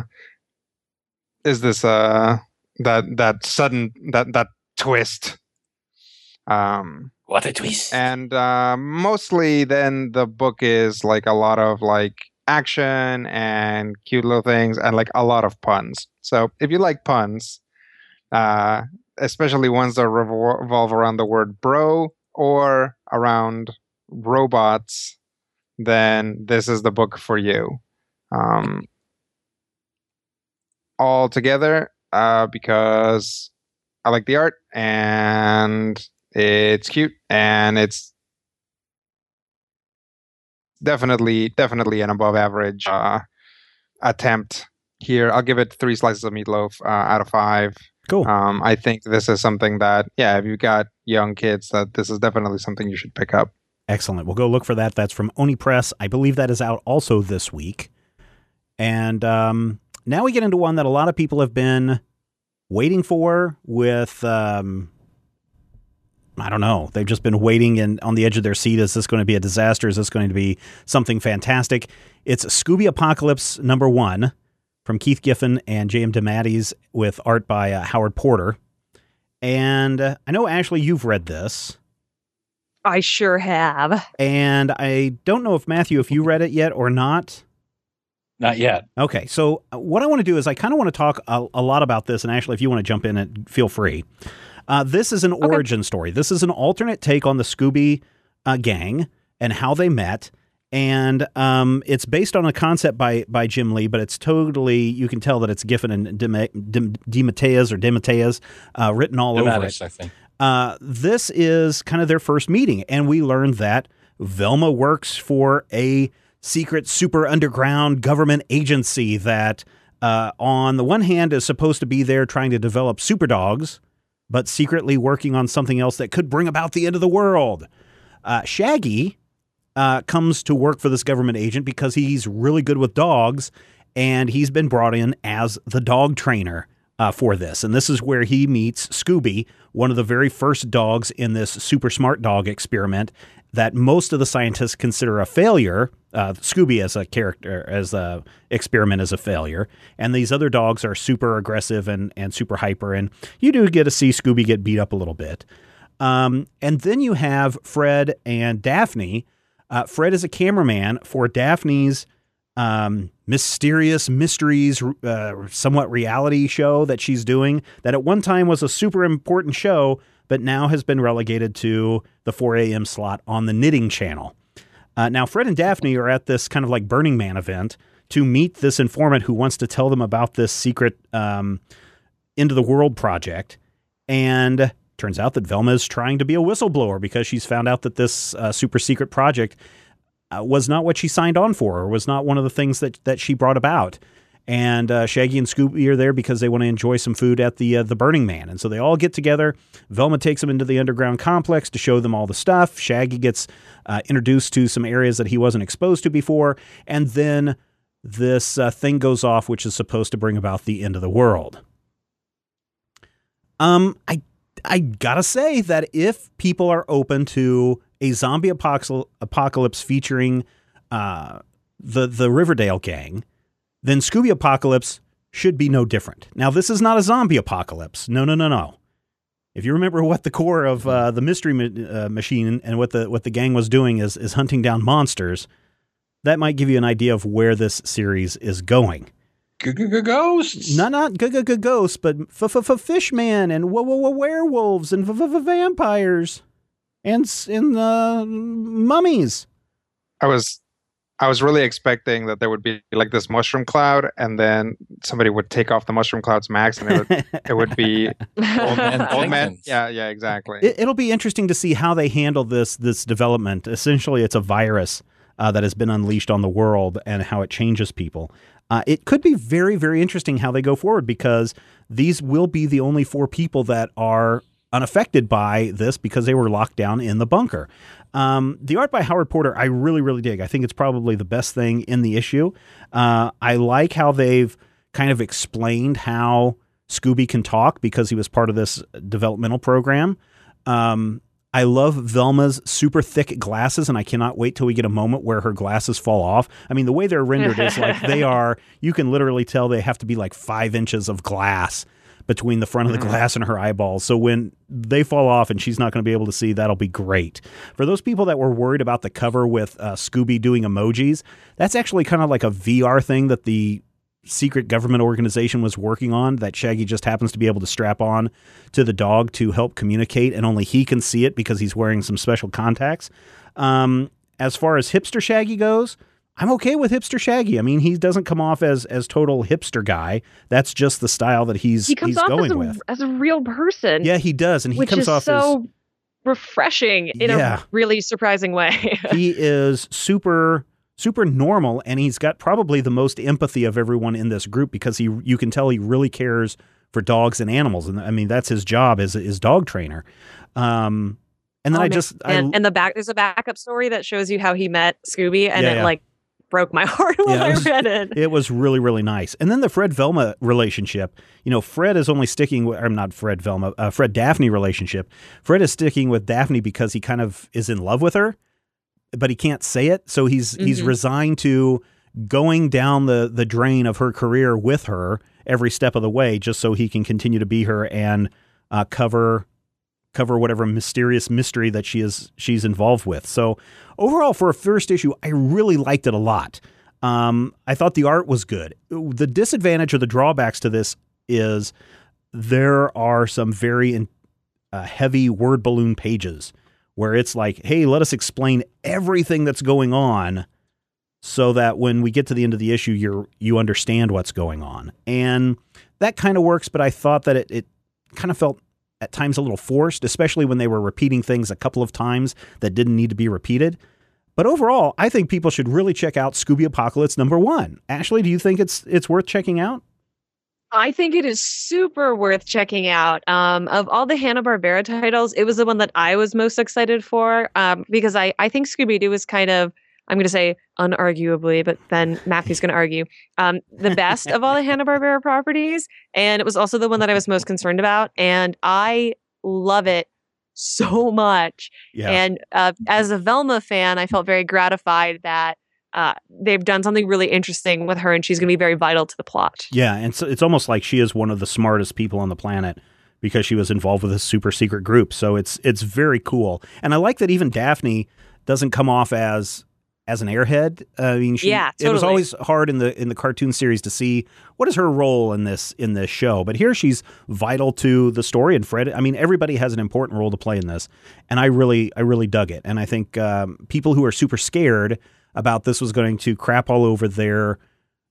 E: this that sudden that twist.
C: What a twist.
E: And mostly then the book is like a lot of like action and cute little things and like a lot of puns. So if you like puns, especially ones that revolve around the word bro or around robots, then this is the book for you. All together, because I like the art and it's cute and it's definitely an above average attempt here. I'll give it 3 slices of meatloaf out of 5.
F: Cool.
E: I think this is something that, if you've got young kids, that this is definitely something you should pick up.
F: Excellent. We'll go look for that. That's from Oni Press. I believe that is out also this week. And now we get into one that a lot of people have been waiting for with, I don't know. They've just been waiting and on the edge of their seat. Is this going to be a disaster? Is this going to be something fantastic? It's Scooby Apocalypse #1 from Keith Giffen and J.M. DeMatteis with art by Howard Porter. And I know, Ashley, you've read this.
D: I sure have.
F: And I don't know if, Matthew, if you read it yet or not.
C: Not yet.
F: Okay, so what I want to do is I kind of want to talk a lot about this, and actually, if you want to jump in, feel free. This is an origin story. This is an alternate take on the Scooby gang and how they met, and it's based on a concept by Jim Lee, but it's totally, you can tell that it's Giffen and DeMatteis written all over it.
C: I think.
F: This is kind of their first meeting, and we learned that Velma works for a secret super underground government agency that on the one hand is supposed to be there trying to develop super dogs, but secretly working on something else that could bring about the end of the world. Shaggy comes to work for this government agent because he's really good with dogs, and he's been brought in as the dog trainer for this. And this is where he meets Scooby, one of the very first dogs in this super smart dog experiment that most of the scientists consider a failure. Scooby as a character, as a experiment, is a failure. And these other dogs are super aggressive and super hyper. And you do get to see Scooby get beat up a little bit. And then you have Fred and Daphne. Fred is a cameraman for Daphne's mysterious mysteries, somewhat reality show that she's doing that at one time was a super important show, but now has been relegated to the 4 a.m. slot on the Knitting Channel. Now, Fred and Daphne are at this kind of like Burning Man event to meet this informant who wants to tell them about this secret end of the world project. And turns out that Velma is trying to be a whistleblower because she's found out that this super secret project was not what she signed on for, or was not one of the things that she brought about. And Shaggy and Scooby are there because they want to enjoy some food at the Burning Man. And so they all get together. Velma takes them into the underground complex to show them all the stuff. Shaggy gets introduced to some areas that he wasn't exposed to before. And then this thing goes off, which is supposed to bring about the end of the world. I gotta say that if people are open to a zombie apocalypse featuring the Riverdale gang, then Scooby Apocalypse should be no different. Now, this is not a zombie apocalypse. No. If you remember what the core of the Mystery Machine and what the gang was doing is hunting down monsters, that might give you an idea of where this series is going.
C: Ghosts?
F: Not ghosts, but Fishman and werewolves and vampires and mummies.
E: I was really expecting that there would be like this mushroom cloud, and then somebody would take off the mushroom cloud's mask, and it would be old man. Yeah, exactly.
F: It'll be interesting to see how they handle this development. Essentially, it's a virus that has been unleashed on the world, and how it changes people. It could be very, very interesting how they go forward, because these will be the only 4 people that are unaffected by this because they were locked down in the bunker. The art by Howard Porter, I really, really dig. I think it's probably the best thing in the issue. I like how they've kind of explained how Scooby can talk because he was part of this developmental program. I love Velma's super thick glasses, and I cannot wait till we get a moment where her glasses fall off. I mean, the way they're rendered is like they are, you can literally tell they have to be like 5 inches of glass between the front of the glass and her eyeballs. So when they fall off and she's not going to be able to see, that'll be great. For those people that were worried about the cover with Scooby doing emojis, that's actually kind of like a VR thing that the secret government organization was working on that Shaggy just happens to be able to strap on to the dog to help communicate, and only he can see it because he's wearing some special contacts. As far as hipster Shaggy goes, I'm okay with hipster Shaggy. I mean, he doesn't come off as total hipster guy. That's just the style that he's going with.
D: As a real person.
F: Yeah, he does, and he comes off
D: so refreshing in a really surprising way.
F: He is super normal, and he's got probably the most empathy of everyone in this group because you can tell he really cares for dogs and animals, and I mean that's his job as dog trainer. And then there's
D: a backup story that shows you how he met Scooby, and it like broke my heart when I read it.
F: It was really, really nice. And then the Fred-Velma relationship, Fred is only sticking with, or not Fred-Velma, Fred-Daphne relationship. Fred is sticking with Daphne because he kind of is in love with her, but he can't say it. So he's resigned to going down the drain of her career with her every step of the way, just so he can continue to be her and cover cover whatever mysterious mystery that she's involved with. So overall, for a first issue, I really liked it a lot. I thought the art was good. The disadvantage or the drawbacks to this is there are some very heavy word balloon pages where it's like, hey, let us explain everything that's going on so that when we get to the end of the issue, you understand what's going on. And that kind of works, but I thought that it kind of felt at times a little forced, especially when they were repeating things a couple of times that didn't need to be repeated. But overall, I think people should really check out Scooby Apocalypse #1. Ashley, do you think it's worth checking out?
D: I think it is super worth checking out. Of all the Hanna-Barbera titles, it was the one that I was most excited for because I think Scooby-Doo is kind of, I'm going to say unarguably, but then Matthew's going to argue, the best of all the Hanna-Barbera properties. And it was also the one that I was most concerned about. And I love it so much. Yeah. And as a Velma fan, I felt very gratified that they've done something really interesting with her and she's going to be very vital to the plot.
F: Yeah. And so it's almost like she is one of the smartest people on the planet because she was involved with this super secret group. So it's very cool. And I like that even Daphne doesn't come off as an airhead. I mean,
D: totally.
F: It was always hard in the cartoon series to see what is her role in this show. But here she's vital to the story. And Fred, I mean, everybody has an important role to play in this. And I really dug it. And I think people who are super scared about this was going to crap all over their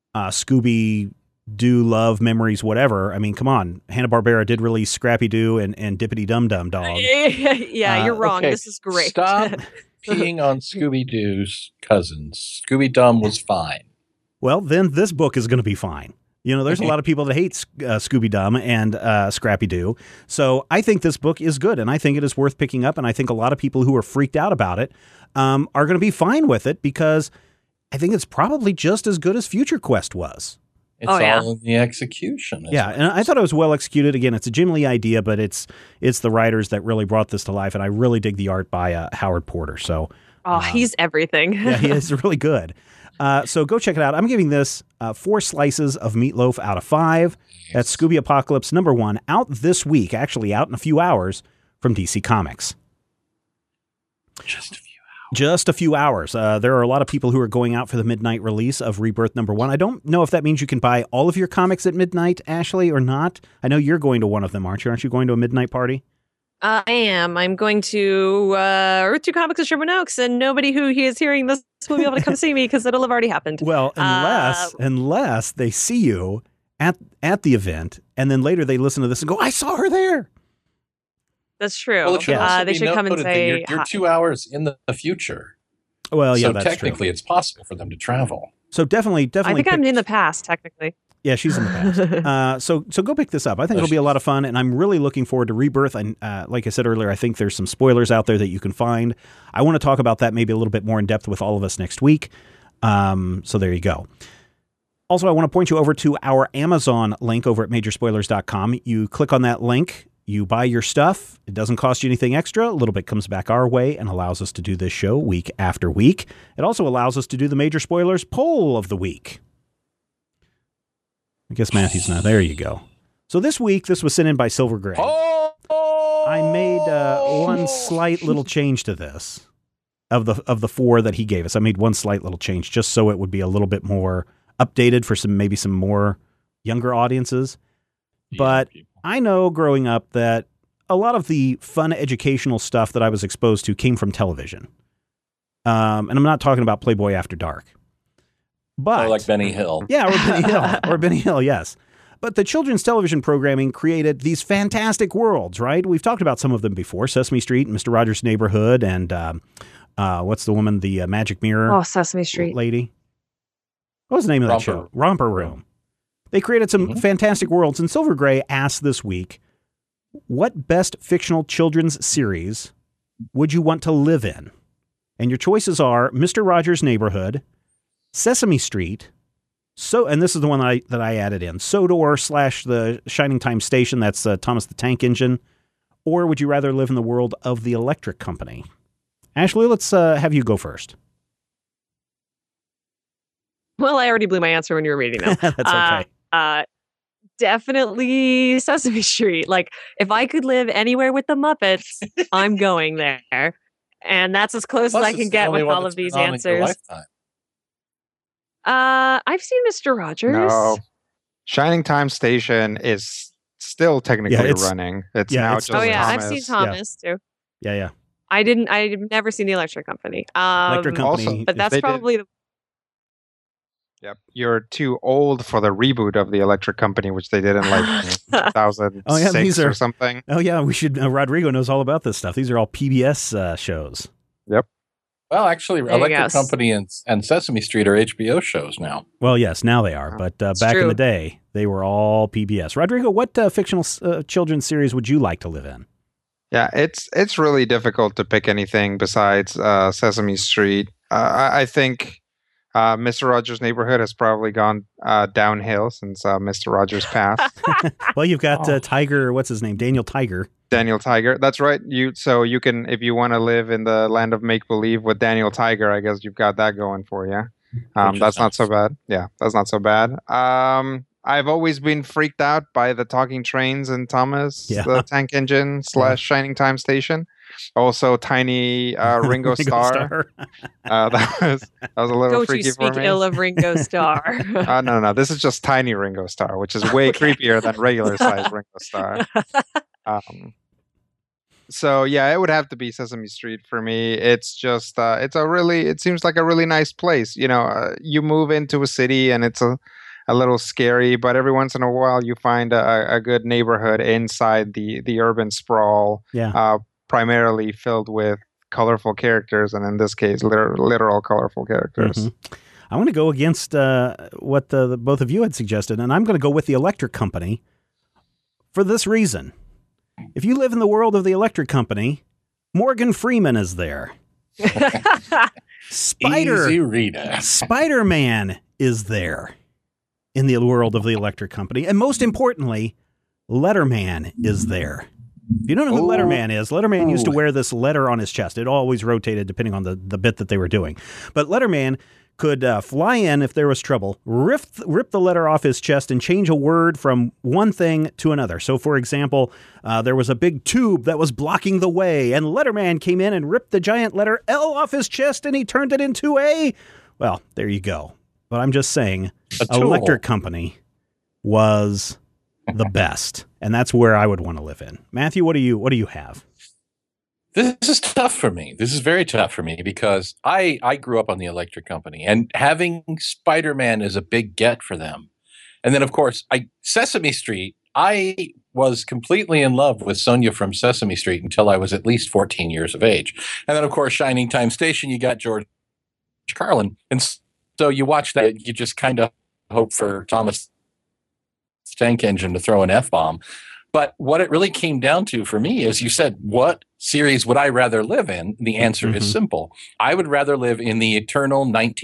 F: Scooby-Doo love memories, whatever. I mean, come on. Hanna-Barbera did release Scrappy-Doo and Dippity Dum Dum Dog.
D: Yeah, you're wrong. Okay. This is great.
C: Stop peeing on Scooby-Doo's cousins. Scooby-Dum was fine.
F: Well, then this book is going to be fine. You know, there's a lot of people that hate Scooby-Dum and Scrappy-Doo. So I think this book is good, and I think it is worth picking up, and I think a lot of people who are freaked out about it are going to be fine with it because I think it's probably just as good as Future Quest was.
C: It's all in the execution.
F: Yeah, and I thought it was well executed. Again, it's a Jim Lee idea, but it's the writers that really brought this to life, and I really dig the art by Howard Porter. So,
D: he's everything.
F: Yeah, he is really good. So go check it out. I'm giving this 4 slices of meatloaf out of 5. That's Scooby Apocalypse #1, out this week, actually out in a few hours from DC Comics. Just a few hours. There are a lot of people who are going out for the midnight release of Rebirth #1. I don't know if that means you can buy all of your comics at midnight, Ashley, or not. I know you're going to one of them, aren't you? Aren't you going to a midnight party?
D: I am. I'm going to Earth 2 Comics in Sherman Oaks, and nobody who is hearing this will be able to come see me because it'll have already happened.
F: Well, unless they see you at the event, and then later they listen to this and go, I saw her there.
D: That's true.
C: Well, they should come and say you're 2 hours in the future.
F: Well, yeah,
C: so
F: that's
C: technically
F: true.
C: It's possible for them to travel.
F: So definitely.
D: I think I'm in the past, technically.
F: Yeah, she's in the past. So go pick this up. I think it'll be a lot of fun, and I'm really looking forward to Rebirth. And like I said earlier, I think there's some spoilers out there that you can find. I want to talk about that maybe a little bit more in depth with all of us next week. So there you go. Also, I want to point you over to our Amazon link over at majorspoilers.com. You click on that link. You buy your stuff. It doesn't cost you anything extra. A little bit comes back our way and allows us to do this show week after week. It also allows us to do the Major Spoilers poll of the week. I guess Matthew's not. There you go. So this week, this was sent in by Silver Gray. I made one slight little change to this of the 4 that he gave us. I made one slight little change just so it would be a little bit more updated for maybe some more younger audiences. But I know growing up that a lot of the fun educational stuff that I was exposed to came from television. And I'm not talking about Playboy After Dark. But,
C: or like Benny Hill.
F: Yeah, or Benny Hill. Or Benny Hill, yes. But the children's television programming created these fantastic worlds, right? We've talked about some of them before. Sesame Street, Mr. Rogers' Neighborhood, and what's the woman, the Magic Mirror?
D: Oh, Sesame Street.
F: Lady. What was the name of that show? Romper Room. They created some fantastic worlds, and Silver Gray asked this week, what best fictional children's series would you want to live in? And your choices are Mr. Rogers' Neighborhood, Sesame Street, and this is the one that I added in, Sodor / the Shining Time Station, that's Thomas the Tank Engine, or would you rather live in the world of the Electric Company? Ashley, let's have you go first.
D: Well, I already blew my answer when you were reading them.
F: That's okay.
D: definitely Sesame Street. Like, if I could live anywhere with the Muppets, I'm going there. And that's as close as I can get with all of these answers. I've seen Mr. Rogers.
E: No. Shining Time Station is still technically running. It's now just
D: Thomas.
E: I've
D: seen Thomas too.
F: Yeah.
D: I've never seen the Electric Company.
F: Electric Company.
E: Also,
D: but that's probably the...
E: Yep. You're too old for the reboot of the Electric Company, which they did in like 2006 or something.
F: Oh yeah, we should. Rodrigo knows all about this stuff. These are all PBS shows.
E: Yep.
C: Well, actually, Electric Company and Sesame Street are HBO shows now.
F: Well, yes, now they are. But back in the day, they were all PBS. Rodrigo, what fictional children's series would you like to live in?
E: Yeah, it's really difficult to pick anything besides Sesame Street. I think Mr. Rogers' Neighborhood has probably gone downhill since Mr. Rogers passed.
F: Well, you've got Tiger. What's his name? Daniel Tiger.
E: Daniel Tiger. That's right. You can, if you want to live in the land of make believe with Daniel Tiger, I guess you've got that going for you. That's not so bad. Yeah, that's not so bad. I've always been freaked out by the talking trains in Thomas, the Tank Engine / Shining Time Station. Also, tiny Ringo Starr. That was a little freaky for me.
D: Don't you speak ill of Ringo Starr.
E: No. This is just tiny Ringo Starr, which is way creepier than regular size Ringo Starr. So yeah, it would have to be Sesame Street for me. It's just it seems like a really nice place. You know, you move into a city and it's a little scary, but every once in a while you find a good neighborhood inside the urban sprawl.
F: Yeah.
E: Primarily filled with colorful characters, and in this case, literal colorful characters.
F: Mm-hmm. I want to go against what the both of you had suggested, and I'm going to go with the Electric Company for this reason. If you live in the world of the Electric Company, Morgan Freeman is there. Spider-Man is there in the world of the Electric Company, and most importantly, Letterman is there. If you don't know who Letterman is, Letterman used to wear this letter on his chest. It always rotated depending on the bit that they were doing. But Letterman could fly in if there was trouble, rip the letter off his chest, and change a word from one thing to another. So, for example, there was a big tube that was blocking the way, and Letterman came in and ripped the giant letter L off his chest, and he turned it into a... Well, there you go. But I'm just saying, Electric Company was the best, and that's where I would want to live in. Matthew, what do you have?
C: This is tough for me. This is very tough for me because I grew up on the Electric Company, and having Spider-Man is a big get for them. And then, of course, Sesame Street, I was completely in love with Sonia from Sesame Street until I was at least 14 years of age. And then, of course, Shining Time Station, you got George Carlin. And so you watch that, you just kind of hope for Thomas Tank Engine to throw an F-bomb. But what it really came down to for me is, you said, what series would I rather live in? The answer is simple. I would rather live in the eternal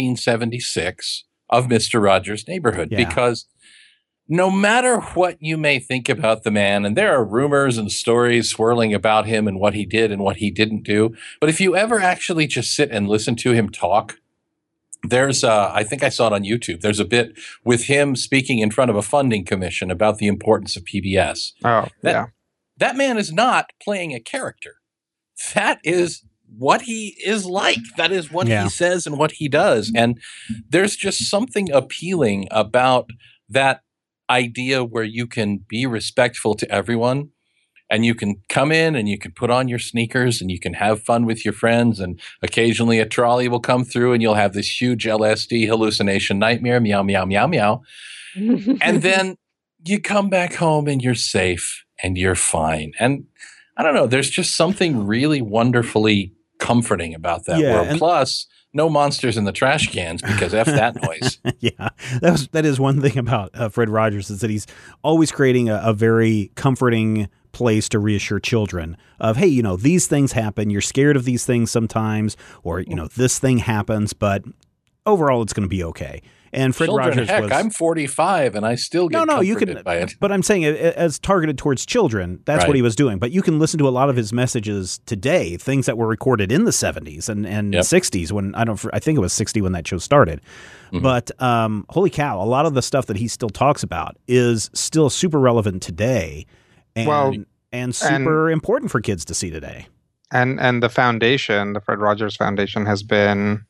C: 1976 of Mr. Rogers' Neighborhood, because no matter what you may think about the man, and there are rumors and stories swirling about him and what he did and what he didn't do, but if you ever actually just sit and listen to him talk, there's I think I saw it on YouTube. There's a bit with him speaking in front of a funding commission about the importance of PBS. That man is not playing a character. That is what he is like. That is what he says and what he does. And there's just something appealing about that idea where you can be respectful to everyone, and you can come in and you can put on your sneakers and you can have fun with your friends, and occasionally a trolley will come through and you'll have this huge LSD hallucination nightmare, meow, meow, meow, meow. And then you come back home and you're safe and you're fine. And I don't know, there's just something really wonderfully comforting about that world. Plus, no monsters in the trash cans, because F that noise.
F: That is one thing about Fred Rogers, is that he's always creating a very comforting place to reassure children of, hey, these things happen. You're scared of these things sometimes, or, this thing happens, but overall it's going to be okay. And Fred Rogers
C: was... I'm 45 and I still get comforted by it.
F: But I'm saying as targeted towards children, that's what he was doing. But you can listen to a lot of his messages today, things that were recorded in the 70s and 60s when I think it was 60 when that show started. Mm-hmm. But holy cow, a lot of the stuff that he still talks about is still super relevant today and super important for kids to see today.
E: And the foundation, the Fred Rogers Foundation, has been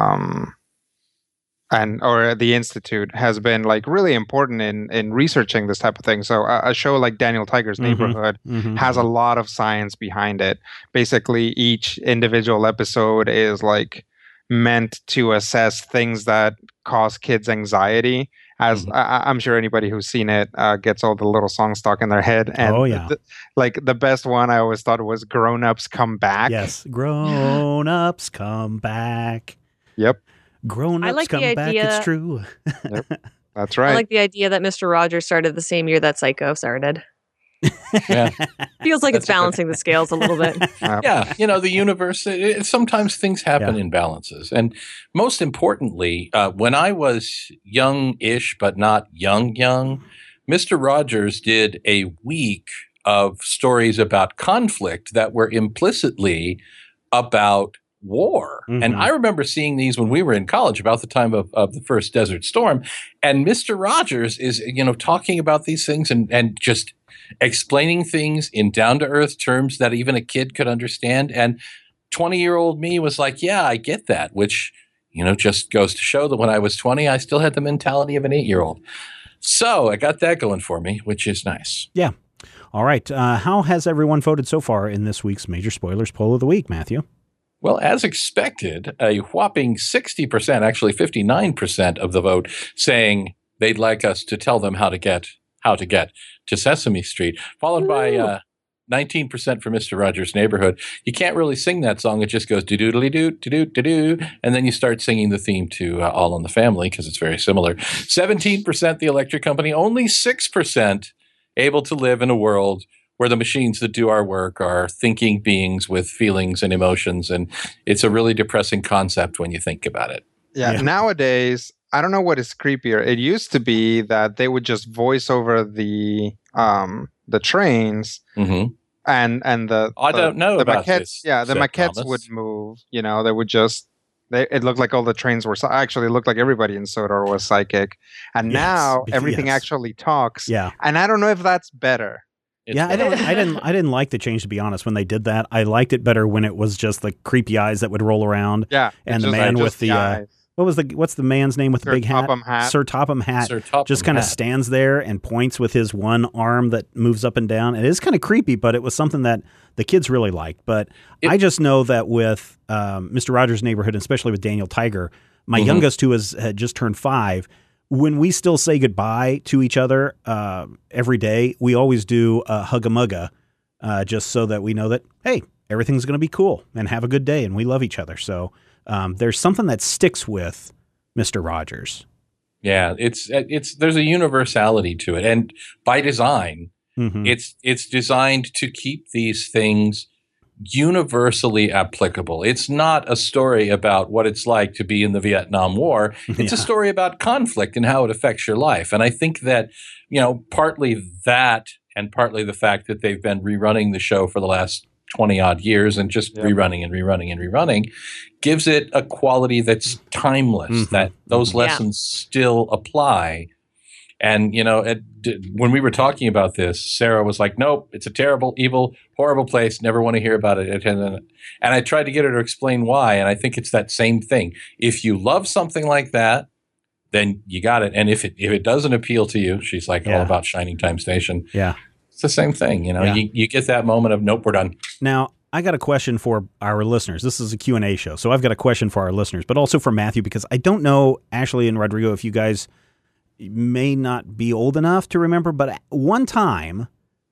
E: or the Institute has been like really important in researching this type of thing. So a show like Daniel Tiger's Neighborhood has a lot of science behind it. Basically, each individual episode is like meant to assess things that cause kids anxiety. As I'm sure anybody who's seen it gets all the little songs stuck in their head. And the best one I always thought was "Grown Ups Come Back."
F: Yes, "Grown Ups Come Back."
E: Yep.
F: Grown-ups come back, it's true.
E: Yep, that's right.
D: I like the idea that Mr. Rogers started the same year that Psycho started.
C: Yeah.
D: Feels like it's balancing the scales a little bit.
C: Yeah, the universe, sometimes things happen in balances. And most importantly, when I was young-ish, but not young, Mr. Rogers did a week of stories about conflict that were implicitly about war. And I remember seeing these when we were in college about the time of the first Desert Storm. And Mr. Rogers is, talking about these things and just explaining things in down-to-earth terms that even a kid could understand. And 20-year-old me was like, yeah, I get that, which, just goes to show that when I was 20, I still had the mentality of an 8-year-old. So I got that going for me, which is nice.
F: Yeah. All right. How has everyone voted so far in this week's Major Spoilers Poll of the Week, Matthew?
C: Well, as expected, a whopping 60%, actually 59% of the vote saying they'd like us to tell them how to get to Sesame Street, followed by 19% for Mr. Rogers' Neighborhood. You can't really sing that song. It just goes do-do-do-do, do-do-do-do, and then you start singing the theme to All in the Family because it's very similar. 17% The Electric Company, only 6% able to live in a world where the machines that do our work are thinking beings with feelings and emotions. And it's a really depressing concept when you think about it.
E: Yeah. Nowadays, I don't know what is creepier. It used to be that they would just voice over the trains and the
C: I don't know
E: the
C: about
E: maquettes.
C: this.
E: Yeah, the maquettes
C: Thomas.
E: would move. They would just. It looked like all the trains were. Actually, it looked like everybody in Sodor was psychic. And now everything actually talks.
F: Yeah.
E: And I don't know if that's better.
F: I didn't like the change, to be honest. When they did that, I liked it better when it was just the creepy eyes that would roll around.
E: Yeah,
F: and the man with the what's the man's name with the big hat? Sir Topham Hatt.
C: Sir Topham
F: just kind of stands there and points with his one arm that moves up and down. It is kind of creepy, but it was something that the kids really liked. But I just know that with Mr. Rogers' Neighborhood, especially with Daniel Tiger, my youngest who had just turned 5. When we still say goodbye to each other every day, we always do a hug-a-mugga just so that we know that, hey, everything's going to be cool and have a good day and we love each other. So there's something that sticks with Mr. Rogers.
C: Yeah, there's a universality to it. And by design, it's designed to keep these things universally applicable. It's not a story about what it's like to be in the Vietnam War. It's a story about conflict and how it affects your life. And I think that, partly that and partly the fact that they've been rerunning the show for the last 20 odd years and just rerunning gives it a quality that's timeless, that those lessons still apply. And, when we were talking about this, Sarah was like, nope, it's a terrible, evil, horrible place. Never want to hear about it. And I tried to get her to explain why. And I think it's that same thing. If you love something like that, then you got it. And if it doesn't appeal to you, she's like all about Shining Time Station.
F: Yeah.
C: It's the same thing. You get that moment of, nope, we're done.
F: Now, I got a question for our listeners. This is a Q&A show. So I've got a question for our listeners, but also for Matthew, because I don't know, Ashley and Rodrigo, if you guys may not be old enough to remember, but at one time,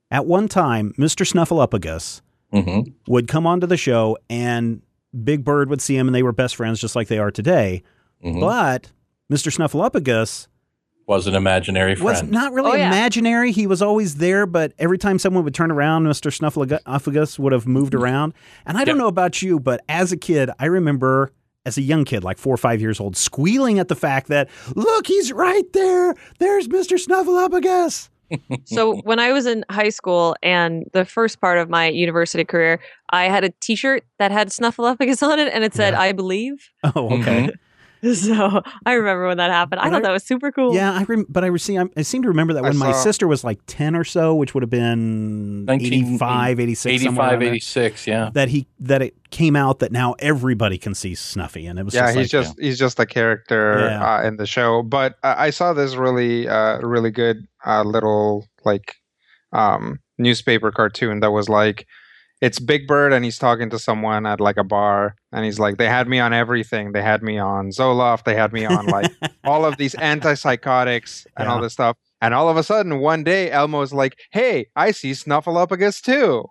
F: Mr. Snuffleupagus would come onto the show and Big Bird would see him and they were best friends just like they are today. But Mr. Snuffleupagus
C: was an imaginary friend.
F: Was not really imaginary. He was always there, but every time someone would turn around, Mr. Snuffleupagus would have moved around. And I don't know about you, but as a kid, I remember as a young kid, like 4 or 5 years old, squealing at the fact that, look, he's right there. There's Mr. Snuffleupagus.
D: So when I was in high school and the first part of my university career, I had a T-shirt that had Snuffleupagus on it, and it said, "I believe."
F: Oh, okay.
D: So I remember when that happened. I thought that was super cool.
F: Yeah, I seem to remember that when my sister was like 10 or so, which would have been 85, 86.
C: 85, 86, yeah.
F: That it came out that now everybody can see Snuffy. And it was
E: he's just a character in the show. But I saw this really good little like newspaper cartoon that was like, it's Big Bird and he's talking to someone at like a bar and he's like, they had me on everything. They had me on Zoloft. They had me on like all of these antipsychotics and all this stuff. And all of a sudden one day Elmo's like, hey, I see Snuffleupagus too.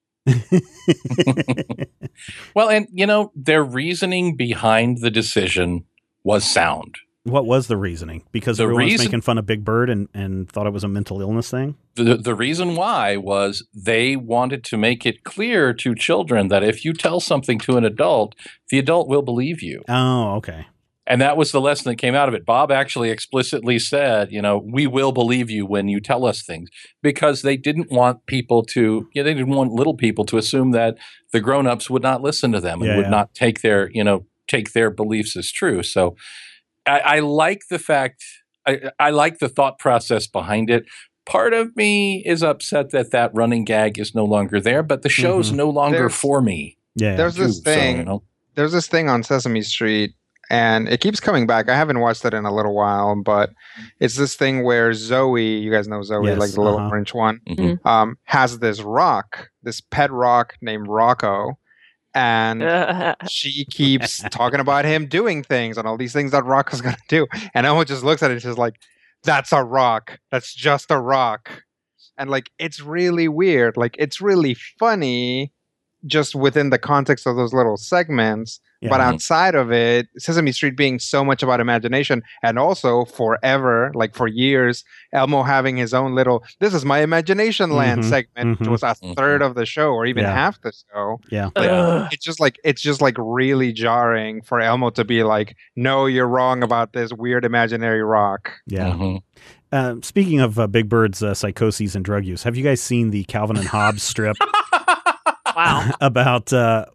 C: Well, and their reasoning behind the decision was sound.
F: What was the reasoning? Because everyone was making fun of Big Bird and thought it was a mental illness thing?
C: The reason why was they wanted to make it clear to children that if you tell something to an adult, the adult will believe you.
F: Oh, okay.
C: And that was the lesson that came out of it. Bob actually explicitly said, we will believe you when you tell us things, because they didn't want people to, they didn't want little people to assume that the grown-ups would not listen to them and would not take their beliefs as true. So I like the fact, I like the thought process behind it. Part of me is upset that running gag is no longer there, but the show's no longer for me.
E: Yeah. There's this thing. There's this thing on Sesame Street, and it keeps coming back. I haven't watched it in a little while, but it's this thing where Zoe, you guys know Zoe, like the little orange one, has this pet rock named Rocco. And she keeps talking about him doing things and all these things that Rocco's going to do. And Elmo just looks at it and she's like, that's a rock. That's just a rock. And like, it's really weird. Like, it's really funny just within the context of those little segments. Yeah. But outside of it, Sesame Street being so much about imagination, and also forever, like for years, Elmo having his own little, this is my imagination land segment, which was a third of the show or even half the show.
F: Yeah.
E: It's just like really jarring for Elmo to be like, no, you're wrong about this weird imaginary rock.
F: Yeah. Speaking of Big Bird's psychoses and drug use, have you guys seen the Calvin and Hobbes strip?
D: Wow.
F: About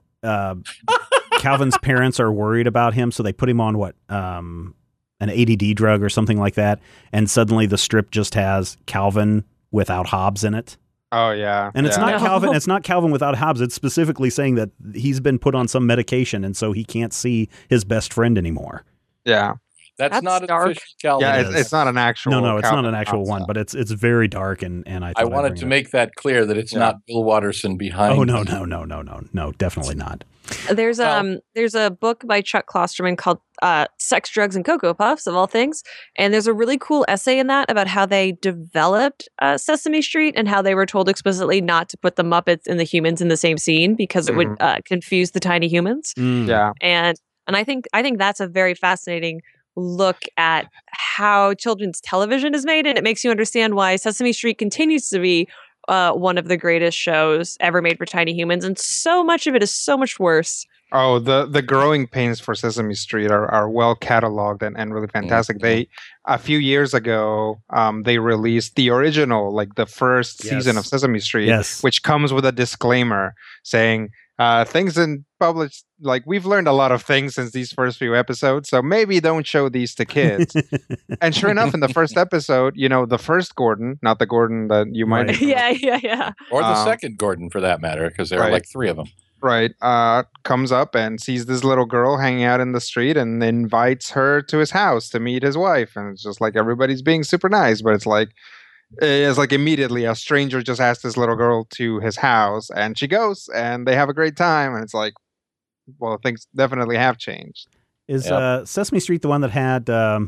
F: Calvin's parents are worried about him, so they put him on an ADD drug or something like that, and suddenly the strip just has Calvin without Hobbes in it.
E: Oh yeah,
F: and it's not Calvin. It's not Calvin without Hobbes. It's specifically saying that he's been put on some medication, and so he can't see his best friend anymore.
E: Yeah.
C: That's not an official Calvin.
E: Yeah, it's not an actual.
F: No, it's
E: Calvin
F: not an actual one, but it's very dark, and I
C: wanted to make that clear that it's not Bill Watterson behind.
F: Oh no, definitely not.
D: There's a book by Chuck Klosterman called Sex, Drugs, and Cocoa Puffs, of all things, and there's a really cool essay in that about how they developed Sesame Street and how they were told explicitly not to put the Muppets and the humans in the same scene because it would confuse the tiny humans.
E: Yeah,
D: and I think that's a very fascinating look at how children's television is made, and it makes you understand why Sesame Street continues to be one of the greatest shows ever made for tiny humans, and so much of it is so much worse.
E: Oh, the growing pains for Sesame Street are well cataloged and really fantastic. They a few years ago they released the original, like the first season of Sesame Street, which comes with a disclaimer saying things in public, like, we've learned a lot of things since these first few episodes, so maybe don't show these to kids. And sure enough, in the first episode, the first Gordon, not the Gordon that you might have.
D: Yeah.
C: Or the second Gordon, for that matter, because there are like three of them.
E: Right. Comes up and sees this little girl hanging out in the street and invites her to his house to meet his wife. And it's just like everybody's being super nice, but it's like immediately a stranger just asked this little girl to his house, and she goes and they have a great time, and it's like, well, things definitely have changed.
F: Is Sesame Street the one that had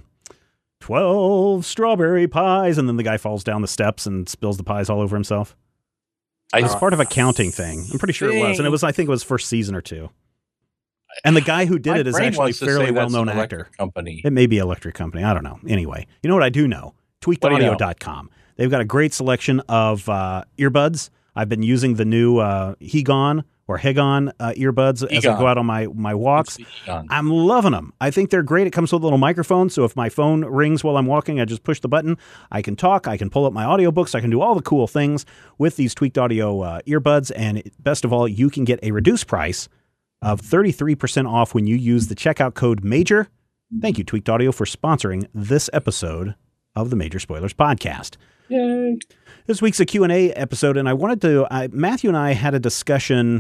F: 12 strawberry pies and then the guy falls down the steps and spills the pies all over himself? It's part of a counting thing. I'm pretty sure it was, and I think it was first season or two. And the guy who did it is actually a fairly well-known actor.
C: Company.
F: It may be Electric Company. I don't know. Anyway, you know what I do know? Tweakedaudio.com. They've got a great selection of earbuds. I've been using the new Hegon or Hegon earbuds as I go out on my walks. I'm loving them. I think they're great. It comes with a little microphone, so if my phone rings while I'm walking, I just push the button. I can talk. I can pull up my audiobooks. I can do all the cool things with these Tweaked Audio earbuds. And best of all, you can get a reduced price of 33% off when you use the checkout code MAJOR. Thank you, Tweaked Audio, for sponsoring this episode of the Major Spoilers Podcast.
C: Yay!
F: This week's a Q&A episode, and I wanted to... Matthew and I had a discussion...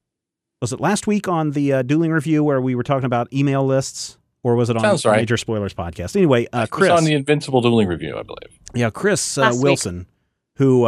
F: Was it last week on the Dueling Review where we were talking about email lists? Or was it on the Major Spoilers Podcast? Anyway, Chris...
C: It was on the Invincible Dueling Review, I believe.
F: Yeah, Chris Wilson, who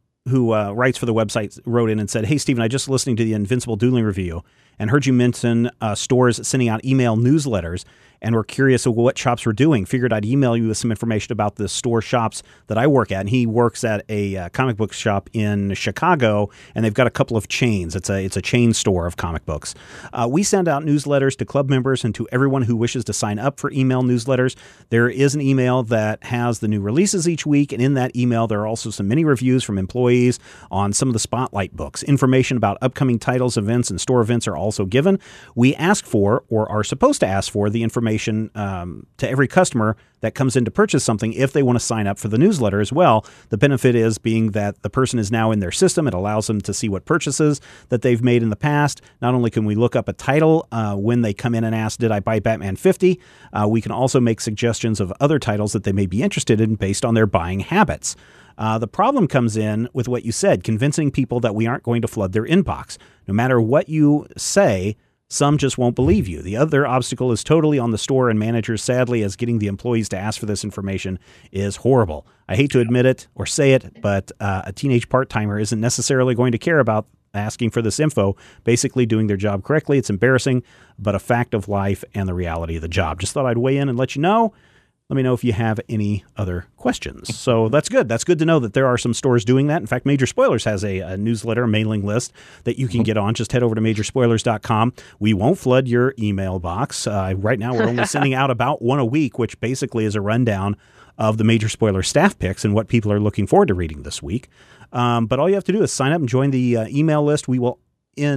F: writes for the website, wrote in and said, "Hey, Stephen, I just listening to the Invincible Dueling Review and heard you mention stores sending out email newsletters and were curious of what shops were doing. Figured I'd email you with some information about the store shops that I work at." And he works at a comic book shop in Chicago, and they've got a couple of chains. It's a chain store of comic books. We send out newsletters to club members and to everyone who wishes to sign up for email newsletters. There is an email that has the new releases each week, and in that email there are also some mini reviews from employees on some of the spotlight books. Information about upcoming titles, events, and store events are also given. We ask for, or are supposed to ask for, the information to every customer that comes in to purchase something if they want to sign up for the newsletter as well. The benefit is being that the person is now in their system. It allows them to see what purchases that they've made in the past. Not only can we look up a title when they come in and ask, did I buy Batman 50? We can also make suggestions of other titles that they may be interested in based on their buying habits. The problem comes in with what you said, convincing people that we aren't going to flood their inbox. No matter what you say, some just won't believe you. The other obstacle is totally on the store and managers, sadly, as getting the employees to ask for this information is horrible. I hate to admit it or say it, but a teenage part-timer isn't necessarily going to care about asking for this info, basically doing their job correctly. It's embarrassing, but a fact of life and the reality of the job. Just thought I'd weigh in and let you know. Let me know if you have any other questions. So that's good. That's good to know that there are some stores doing that. In fact, Major Spoilers has a newsletter, a mailing list that you can get on. Just head over to majorspoilers.com. We won't flood your email box. Right now, we're only sending out about one a week, which basically is a rundown of the Major Spoiler staff picks and what people are looking forward to reading this week. But all you have to do is sign up and join the email list. We will,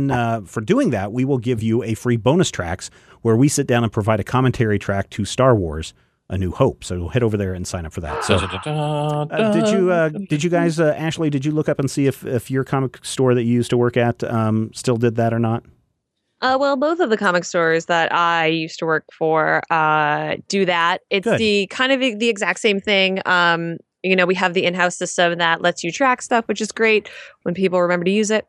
F: for doing that, we will give you a free bonus tracks where we sit down and provide a commentary track to Star Wars: A New Hope. So head over there and sign up for that. So, did you guys, Ashley, did you look up and see if your comic store that you used to work at still did that or not?
D: Well, both of the comic stores that I used to work for do that. It's
F: Good.
D: the kind of the exact same thing. We have the in-house system that lets you track stuff, which is great when people remember to use it.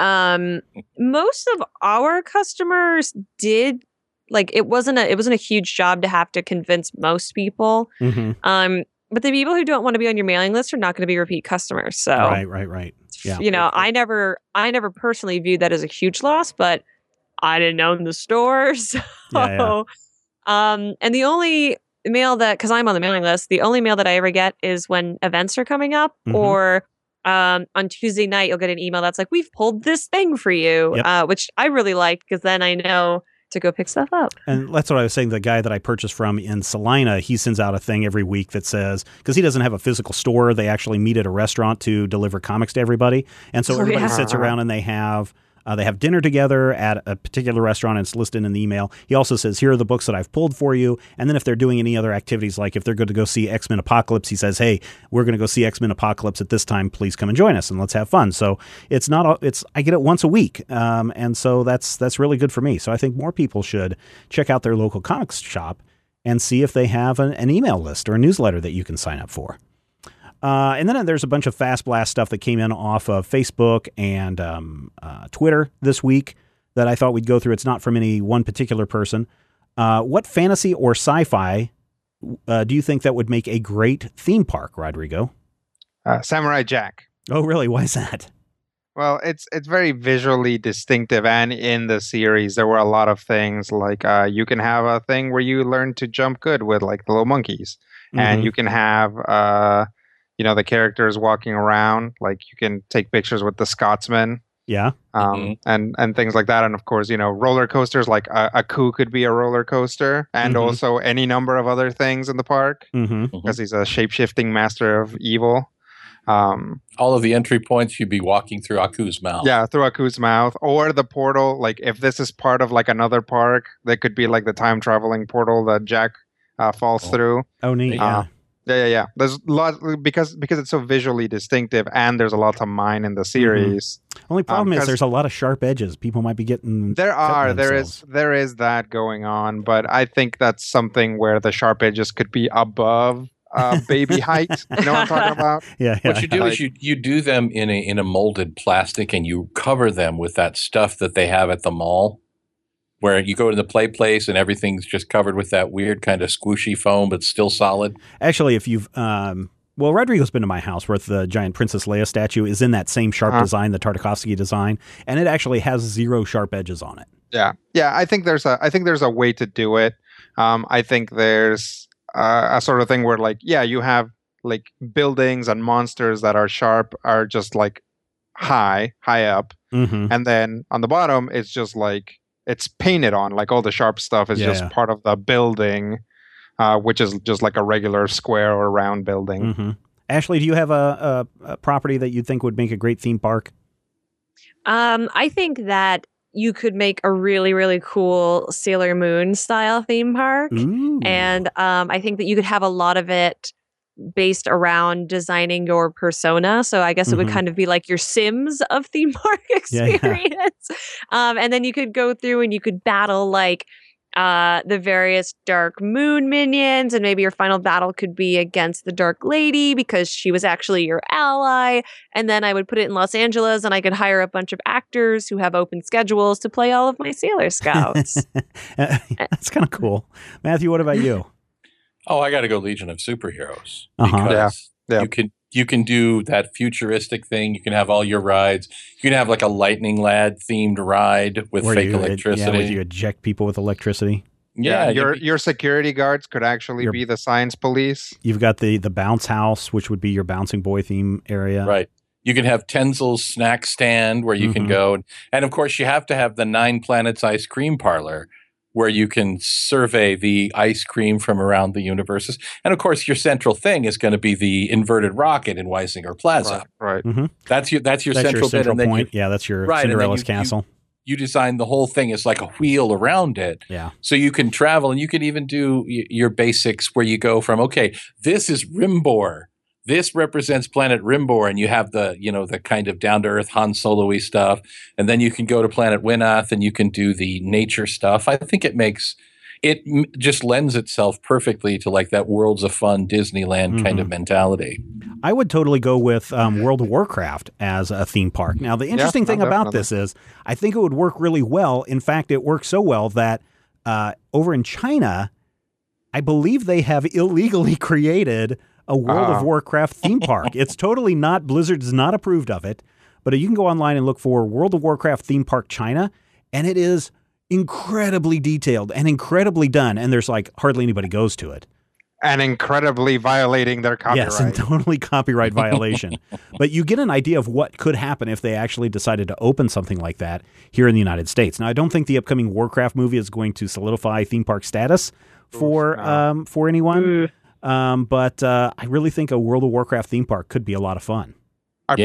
D: Most of our customers did. Like it wasn't a huge job to have to convince most people.
F: Mm-hmm.
D: But the people who don't want to be on your mailing list are not going to be repeat customers. So
F: right. Yeah.
D: I never personally viewed that as a huge loss, but I didn't own the store. So,
F: Yeah.
D: And the only mail because I'm on the mailing list, the only mail that I ever get is when events are coming up,
F: Mhm.
D: or on Tuesday night, you'll get an email that's like, we've pulled this thing for you, which I really like because then I know to go pick stuff up.
F: And that's what I was saying. The guy that I purchased from in Salina, he sends out a thing every week that says, because he doesn't have a physical store, they actually meet at a restaurant to deliver comics to everybody. And so everybody sits around and they have dinner together at a particular restaurant, and it's listed in the email. He also says, here are the books that I've pulled for you. And then if they're doing any other activities, like if they're going to go see X-Men Apocalypse, he says, hey, we're going to go see X-Men Apocalypse at this time. Please come and join us and let's have fun. So I get it once a week. And so that's really good for me. So I think more people should check out their local comics shop and see if they have an email list or a newsletter that you can sign up for. And then there's a bunch of Fast Blast stuff that came in off of Facebook and Twitter this week that I thought we'd go through. It's not from any one particular person. What fantasy or sci-fi do you think that would make a great theme park, Rodrigo?
E: Samurai Jack.
F: Oh, really? Why is that?
E: Well, it's very visually distinctive, and in the series there were a lot of things like you can have a thing where you learn to jump good with like the little monkeys, and you can have the characters walking around, like you can take pictures with the Scotsman.
F: Yeah.
E: And things like that. And of course, roller coasters, like a Coup could be a roller coaster, and also any number of other things in the park, because he's a shape-shifting master of evil.
C: All of the entry points, you'd be walking through Aku's mouth.
E: Yeah, through Aku's mouth, or the portal. Like if this is part of like another park, that could be like the time traveling portal that Jack falls through.
F: Oh, neat.
E: Yeah. There's a lot because it's so visually distinctive, and there's a lot to mine in the series.
F: Only problem is there's a lot of sharp edges. People might be getting.
E: There is that going on, but I think that's something where the sharp edges could be above baby height. You know what I'm talking about?
F: Yeah.
C: What you do is you do them in a molded plastic, and you cover them with that stuff that they have at the mall, where you go to the play place and everything's just covered with that weird kind of squishy foam, but still solid.
F: Actually, if you've Rodrigo's been to my house where the giant Princess Leia statue is in that same sharp design, the Tartakovsky design, and it actually has 0 sharp edges on it.
E: Yeah. I think there's a way to do it. I think there's a sort of thing where like you have like buildings and monsters that are sharp are just like high up, and then on the bottom it's just like it's painted on, like all the sharp stuff is just part of the building, which is just like a regular square or round building.
F: Ashley, do you have a property that you think would make a great theme park?
D: I think that you could make a really, really cool Sailor Moon style theme park.
F: Ooh.
D: And I think that you could have a lot of it based around designing your persona. So I guess it would kind of be like your Sims of theme park experience. And then you could go through and you could battle like the various Dark Moon minions, and maybe your final battle could be against the Dark Lady because she was actually your ally. And then I would put it in Los Angeles, and I could hire a bunch of actors who have open schedules to play all of my Sailor Scouts.
F: That's kind of cool. Matthew, what about you?
C: Oh, I got to go Legion of Superheroes.
E: Because
C: you can do that futuristic thing. You can have all your rides. You can have like a Lightning Lad themed ride with fake electricity.
F: Where you eject people with electricity.
C: Yeah,
E: your security guards could actually be the science police.
F: You've got the bounce house, which would be your bouncing boy theme area.
C: Right. You can have Tenzel's snack stand where you can go. And of course, you have to have the 9 Planets ice cream parlor, where you can survey the ice cream from around the universes. And of course, your central thing is going to be the inverted rocket in Weisinger Plaza.
E: Right.
C: That's your central bit. And
F: point. That's your Cinderella's castle.
C: You design the whole thing as like a wheel around it.
F: Yeah.
C: So you can travel, and you can even do your basics where you go from, okay, this is Rimbor. This represents planet Rimbor, and you have the kind of down-to-earth Han Solo-y stuff. And then you can go to planet Winath, and you can do the nature stuff. I think it just lends itself perfectly to like that Worlds of Fun Disneyland kind of mentality.
F: I would totally go with World of Warcraft as a theme park. Now, the interesting thing about this is I think it would work really well. In fact, it works so well that over in China, I believe they have illegally created a World of Warcraft theme park. It's totally not, Blizzard is not approved of it, but you can go online and look for World of Warcraft theme park China, and it is incredibly detailed and incredibly done, and there's like hardly anybody goes to it.
E: And incredibly violating their copyright.
F: Yes, and totally copyright violation. But you get an idea of what could happen if they actually decided to open something like that here in the United States. Now, I don't think the upcoming Warcraft movie is going to solidify theme park status for anyone. But I really think a World of Warcraft theme park could be a lot of fun.
E: Not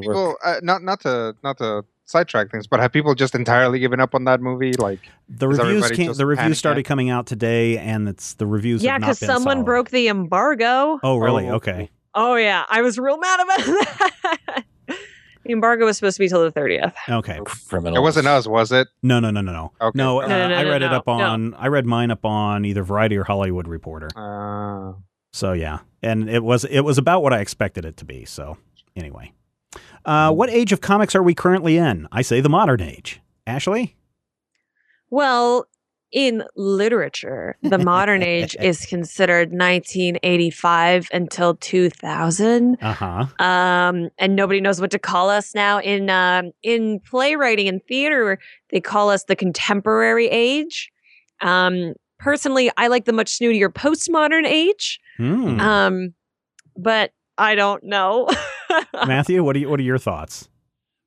E: to sidetrack things, but have people just entirely given up on that movie? Like
F: the reviews started coming out today, and the reviews.
D: Yeah, because someone broke the embargo.
F: Oh, really? Okay.
D: Oh, yeah. I was real mad about that. The embargo was supposed to be till the 30th.
F: Okay.
E: Criminals. It wasn't us, was it?
F: No. Okay.
E: No,
F: I read it up on. I read mine up on either Variety or Hollywood Reporter. So yeah, and it was about what I expected it to be. So anyway, what age of comics are we currently in? I say the modern age. Ashley?
D: Well, in literature, the modern age is considered 1985 until 2000. And nobody knows what to call us now. In playwriting and theater, they call us the contemporary age. Personally, I like the much snootier postmodern age. But I don't know.
F: Matthew, what are your thoughts?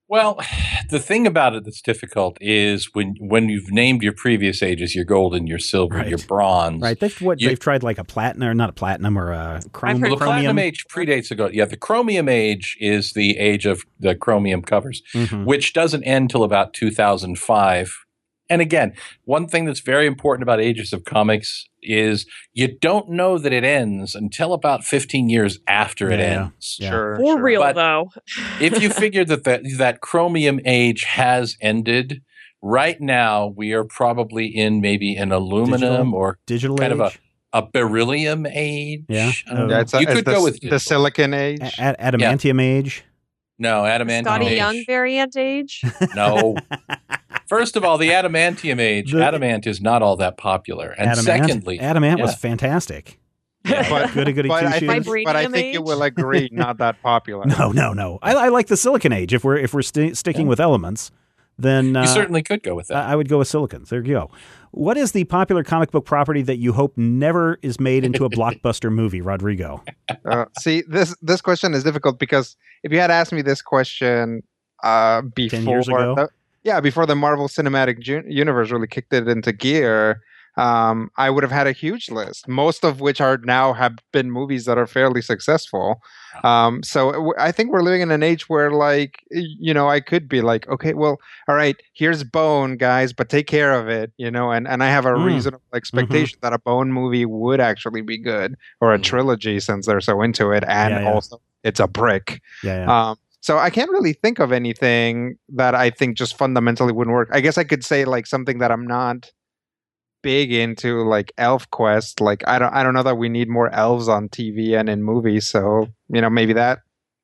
C: Well, the thing about it that's difficult is when you've named your previous ages, your gold and your silver, your bronze.
F: Right. They've tried like a platinum, or not a platinum, or a chromium.
C: Well, the platinum age predates ago. Yeah, the chromium age is the age of the chromium covers, which doesn't end till about 2005. And again, one thing that's very important about Ages of Comics is you don't know that it ends until about 15 years after it ends.
D: Yeah. For real, but though.
C: If you figure that chromium age has ended, right now we are probably in maybe an aluminum
F: digital
C: kind
F: age?
C: of a beryllium age.
F: Yeah.
C: You could go with
E: the silicon age.
F: Adamantium age.
C: No, adamantium
D: Scotty
C: age.
D: Young variant age?
C: No. First of all, the adamantium age, adamant is not all that popular. And secondly,
F: adamant was fantastic.
E: But I think you will agree, not that popular.
F: No. I like the silicon age. If we're sticking with elements, then
C: you certainly could go with that.
F: I would go with silicon. There you go. What is the popular comic book property that you hope never is made into a blockbuster movie, Rodrigo?
E: See, this question is difficult because if you had asked me this question before
F: 10 years ago?
E: Before the Marvel Cinematic Universe really kicked it into gear, I would have had a huge list, most of which have been movies that are fairly successful. So I think we're living in an age where, like, I could be like, okay, well, all right, here's Bone, guys, but take care of it, and I have a reasonable expectation that a Bone movie would actually be good, or a trilogy since they're so into it, and also it's a brick. So I can't really think of anything that I think just fundamentally wouldn't work. I guess I could say like something that I'm not big into, like ElfQuest. Like I don't know that we need more elves on TV and in movies. So maybe that.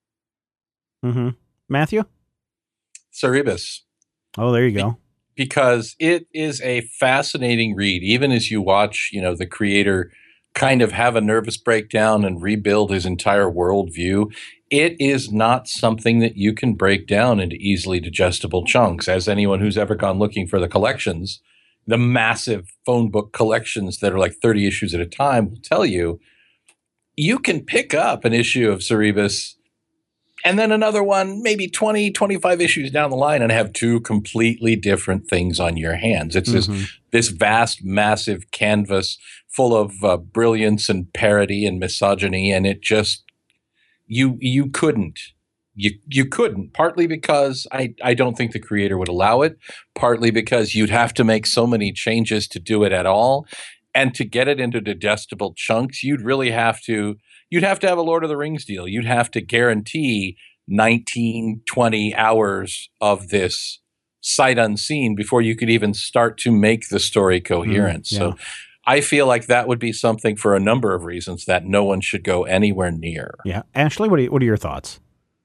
F: Matthew?
C: Cerebus.
F: Oh, there you go.
C: Because it is a fascinating read, even as you watch, the creator kind of have a nervous breakdown and rebuild his entire worldview. It is not something that you can break down into easily digestible chunks. As anyone who's ever gone looking for the collections, the massive phone book collections that are like 30 issues at a time will tell you, you can pick up an issue of Cerebus and then another one, maybe 20, 25 issues down the line, and have two completely different things on your hands. It's this vast, massive canvas full of brilliance and parody and misogyny, and it just you couldn't. You couldn't, partly because I don't think the creator would allow it, partly because you'd have to make so many changes to do it at all. And to get it into digestible chunks, you'd have to have a Lord of the Rings deal. You'd have to guarantee 19, 20 hours of this sight unseen before you could even start to make the story coherent. So I feel like that would be something, for a number of reasons, that no one should go anywhere near.
F: Yeah. Ashley, what are your thoughts?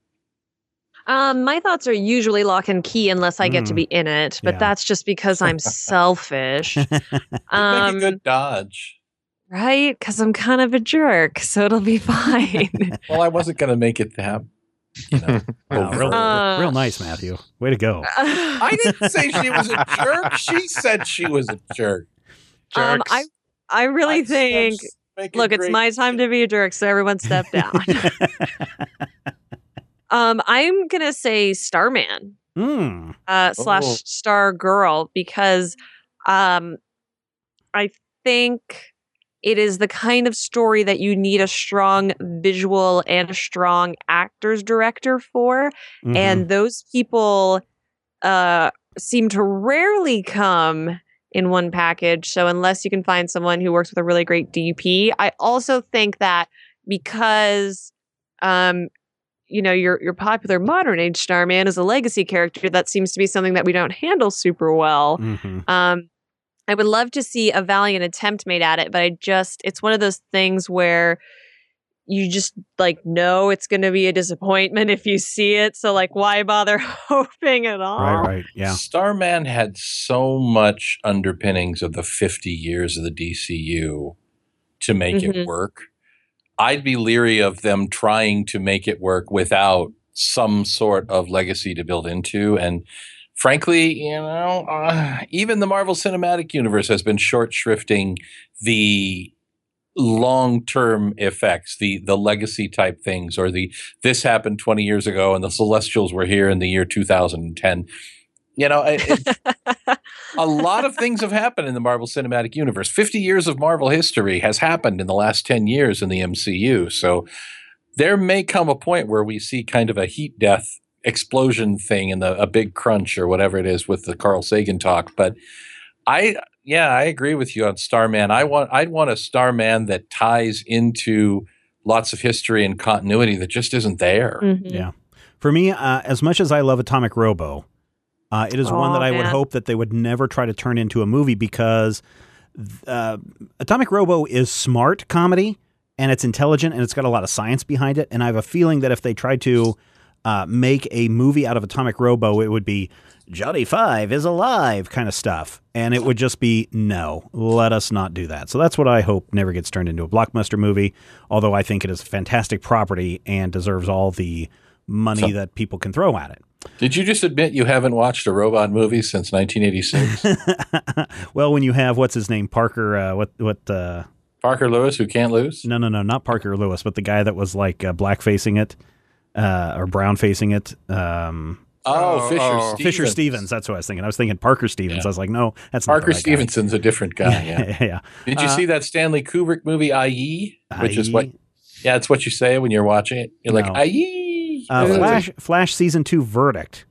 D: My thoughts are usually lock and key unless I get to be in it, but that's just because I'm selfish.
C: Make a good dodge.
D: Right? Because I'm kind of a jerk, so it'll be fine.
C: Well, I wasn't going to make it that,
F: real nice, Matthew. Way to go.
C: I didn't say she was a jerk. She said she was a jerk.
D: Jerks. I really think, look, it's my time to be a jerk, so everyone step down. I'm going to say Starman / Star Girl, because I think it is the kind of story that you need a strong visual and a strong actors director for. And those people seem to rarely come in one package. So unless you can find someone who works with a really great DP, I also think that because your popular modern age Starman is a legacy character, that seems to be something that we don't handle super well. I would love to see a valiant attempt made at it, but it's one of those things where you just know it's going to be a disappointment if you see it. So why bother hoping at all?
F: Right. Yeah.
C: Starman had so much underpinnings of the 50 years of the DCU to make it work. I'd be leery of them trying to make it work without some sort of legacy to build into. And frankly, even the Marvel Cinematic Universe has been short shrifting the long-term effects, the legacy type things, or this happened 20 years ago and the Celestials were here in the year 2010. A lot of things have happened in the Marvel Cinematic Universe. 50 years of Marvel history has happened in the last 10 years in the MCU. So there may come a point where we see kind of a heat death explosion thing and a big crunch or whatever it is with the Carl Sagan talk. But I agree with you on Starman. I'd want a Starman that ties into lots of history and continuity that just isn't there.
F: Mm-hmm. Yeah. For me, as much as I love Atomic Robo, it is one that I would hope that they would never try to turn into a movie, because Atomic Robo is smart comedy and it's intelligent and it's got a lot of science behind it. And I have a feeling that if they tried to make a movie out of Atomic Robo, it would be Johnny Five is alive kind of stuff. And it would just be, no, let us not do that. So that's what I hope never gets turned into a blockbuster movie, although I think it is a fantastic property and deserves all the money that people can throw at it.
C: Did you just admit you haven't watched a robot movie since 1986?
F: Well, when you have, what's his name, Parker,
C: Parker Lewis, who can't lose?
F: No, not Parker Lewis, but the guy that was like black facing it, or brown facing it. Fisher Stevens. That's what I was thinking. I was thinking Parker Stevens. Yeah. I was like, no, that's not
C: Parker Stevenson's a different guy.
F: Yeah.
C: Did you see that Stanley Kubrick movie, I.E.? Which is what? Yeah, it's what you say when you're watching it. You're like, I.E.
F: Flash season 2 verdict.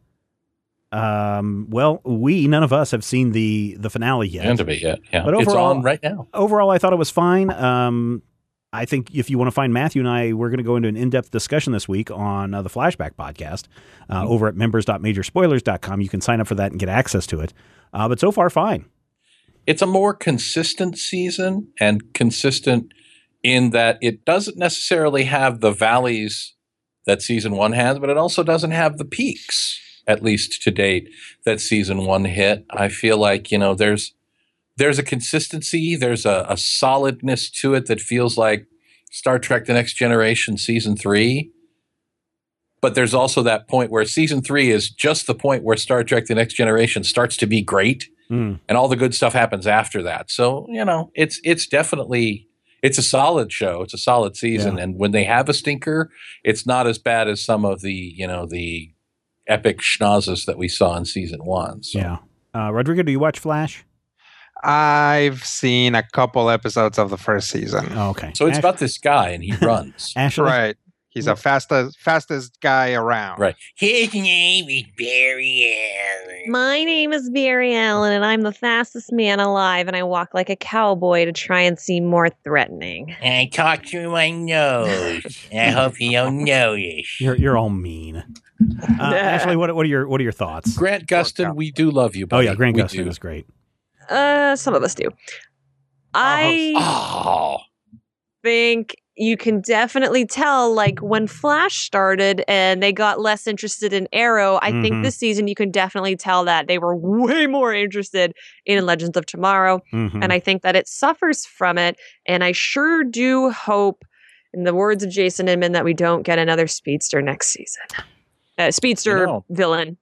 F: Well, none of us have seen the finale yet.
C: End of it yet. Yeah,
F: but overall,
C: it's on right now.
F: Overall, I thought it was fine. I think if you want to find Matthew and I, we're going to go into an in-depth discussion this week on the Flashback podcast over at members.majorspoilers.com. You can sign up for that and get access to it. But so far, fine.
C: It's a more consistent season, and consistent in that it doesn't necessarily have the valleys that season 1 has, but it also doesn't have the peaks, at least to date, that season 1 hit. I feel like, there's a consistency, there's a solidness to it that feels like Star Trek The Next Generation season 3. But there's also that point where season 3 is just the point where Star Trek The Next Generation starts to be great, and all the good stuff happens after that. So, it's definitely... It's a solid show. It's a solid season. Yeah. And when they have a stinker, it's not as bad as some of the, the epic schnozzes that we saw in season 1. So.
F: Yeah. Rodrigo, do you watch Flash?
E: I've seen a couple episodes of the first season.
F: Oh, okay.
C: So it's about this guy and he runs.
F: Ashley?
E: Right. He's the fastest guy around.
C: Right. His name is Barry Allen.
D: My name is Barry Allen, and I'm the fastest man alive, and I walk like a cowboy to try and seem more threatening.
G: And I talk through my nose. And I hope you don't notice.
F: You're all mean. Ashley, what are your thoughts?
C: Grant Gustin, we do love you, buddy.
F: Oh yeah, Grant Gustin is great.
D: Some of us do. I think you can definitely tell, like, when Flash started and they got less interested in Arrow, I think this season you can definitely tell that they were way more interested in Legends of Tomorrow. And I think that it suffers from it. And I sure do hope, in the words of Jason Inman, that we don't get another Speedster next season. Speedster villain.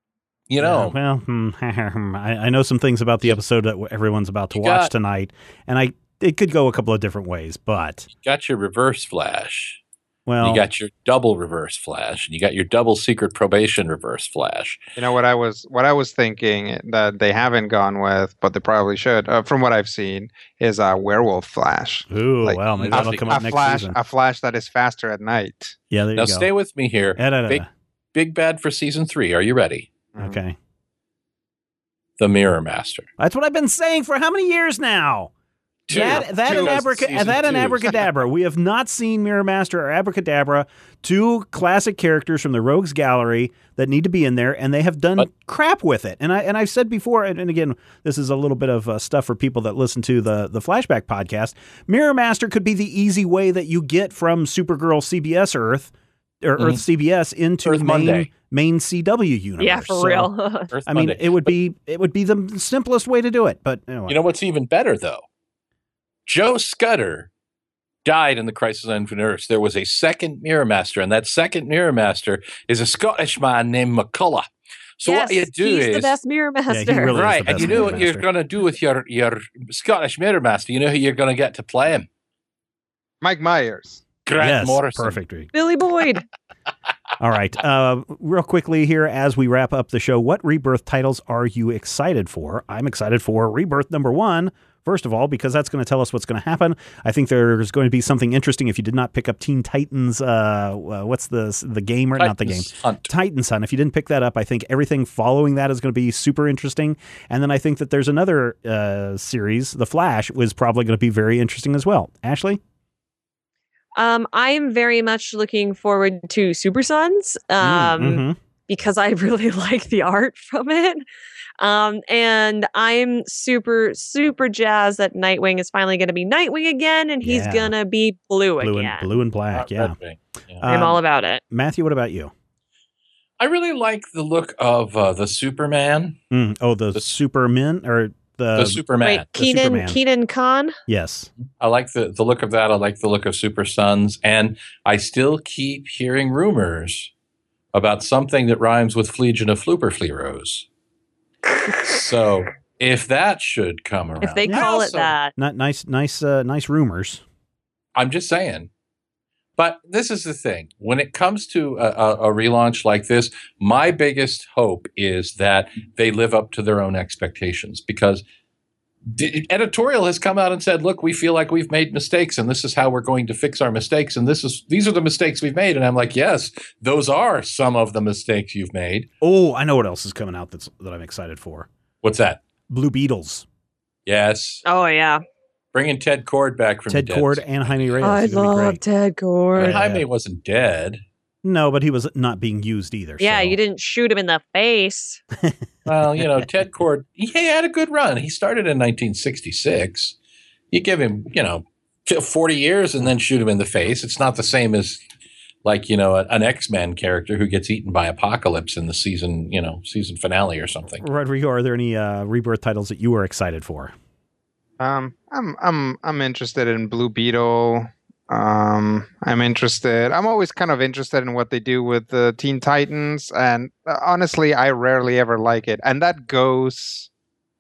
F: I know some things about the episode that everyone's about to watch tonight, and it could go a couple of different ways, but
C: you got your Reverse Flash.
F: Well,
C: you got your double Reverse Flash, and you got your double Secret Probation Reverse Flash.
E: You know what I was thinking that they haven't gone with, but they probably should. From what I've seen, is a Werewolf Flash.
F: Ooh, well, maybe that'll come up next season.
E: A Flash that is faster at night.
F: Yeah, there you
C: go.
F: Now
C: stay with me here. Big bad for season 3. Are you ready?
F: Okay.
C: The Mirror Master.
F: That's what I've been saying for how many years now? That and Abracadabra. We have not seen Mirror Master or Abracadabra, 2 classic characters from the Rogues Gallery that need to be in there, and they have done crap with it. And I've said before, and again, this is a little bit of stuff for people that listen to the Flashback podcast. Mirror Master could be the easy way that you get from Supergirl CBS Earth or Earth CBS into main CW universe.
D: Yeah, for real.
F: I mean, it would be the simplest way to do it. But anyway.
C: You know what's even better though? Joe Scudder died in the Crisis on Infinite Earths. There was a second Mirror Master, and that second Mirror Master is a Scottish man named McCullough. So what you do
D: he's the best Mirror Master.
F: Yeah, really
C: right, and you know what you're going to do with your Scottish Mirror Master. You know who you're going to get to play him.
E: Mike Myers.
C: Grant
F: yes,
C: Morrison.
F: Perfect.
D: Billy Boyd.
F: All right. Real quickly here, as we wrap up the show, what Rebirth titles are you excited for? I'm excited for Rebirth #1. First of all, because that's going to tell us what's going to happen. I think there's going to be something interesting if you did not pick up Teen Titans. What's the game? Or not the game.
C: Hunt.
F: Titans Hunt. If you didn't pick that up, I think everything following that is going to be super interesting. And then I think that there's another series, The Flash, was probably going to be very interesting as well. Ashley?
D: I am very much looking forward to Super Sons because I really like the art from it. And I'm super, super jazzed that Nightwing is finally going to be Nightwing again, and he's going to be blue again.
F: Blue and black, yeah.
D: I'm all about it.
F: Matthew, what about you?
C: I really like the look of the Superman.
F: The Superman or the
C: Superman.
D: Wait, Keenan Khan?
F: Yes.
C: I like the look of that. I like the look of Super Sons. And I still keep hearing rumors about something that rhymes with Fleegion of Flooperfleerose. So if that should come around.
D: If they call it that.
F: Not nice rumors.
C: I'm just saying. But this is the thing. When it comes to a relaunch like this, my biggest hope is that they live up to their own expectations, because editorial has come out and said, look, we feel like we've made mistakes and this is how we're going to fix our mistakes. And these are the mistakes we've made. And I'm like, yes, those are some of the mistakes you've made.
F: Oh, I know what else is coming out that I'm excited for.
C: What's that?
F: Blue Beetles.
C: Yes.
D: Oh, yeah.
C: Bringing Ted Kord back from
F: Ted
C: the dead.
F: Kord and Jaime Reyes.
D: I love Ted Kord.
C: But Jaime wasn't dead.
F: No, but he was not being used either.
D: Yeah,
F: so.
D: you didn't shoot him in the face.
C: Well, Ted Kord, he had a good run. He started in 1966. You give him, 40 years and then shoot him in the face. It's not the same as an X-Men character who gets eaten by Apocalypse in the season finale or something.
F: Rodrigo, are there any Rebirth titles that you are excited for?
E: I'm interested in Blue Beetle. I'm always kind of interested in what they do with the Teen Titans, and honestly, I rarely ever like it. And that goes,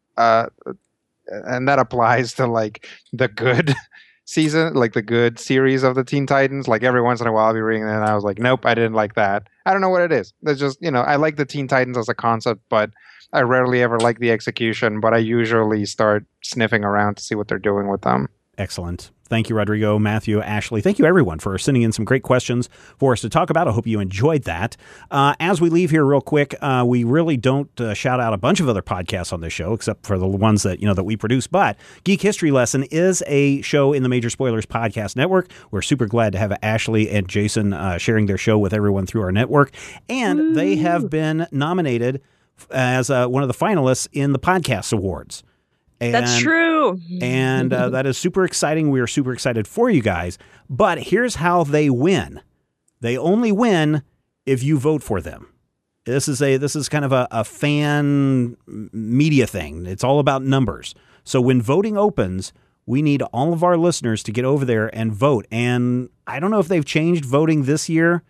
E: and that applies to the good season, the good series of the Teen Titans. Every once in a while I'll be reading it and I was like, nope, I didn't like that. I don't know what it is. There's just, I like the Teen Titans as a concept, but I rarely ever like the execution, but I usually start sniffing around to see what they're doing with them.
F: Excellent. Thank you, Rodrigo, Matthew, Ashley. Thank you, everyone, for sending in some great questions for us to talk about. I hope you enjoyed that. As we leave here real quick, we really don't shout out a bunch of other podcasts on this show, except for the ones that that we produce. But Geek History Lesson is a show in the Major Spoilers Podcast Network. We're super glad to have Ashley and Jason sharing their show with everyone through our network. And they have been nominated as one of the finalists in the Podcast Awards.
D: That's true.
F: And that is super exciting. We are super excited for you guys. But here's how they win. They only win if you vote for them. This is kind of a fan media thing. It's all about numbers. So when voting opens, we need all of our listeners to get over there and vote. And I don't know if they've changed voting this year,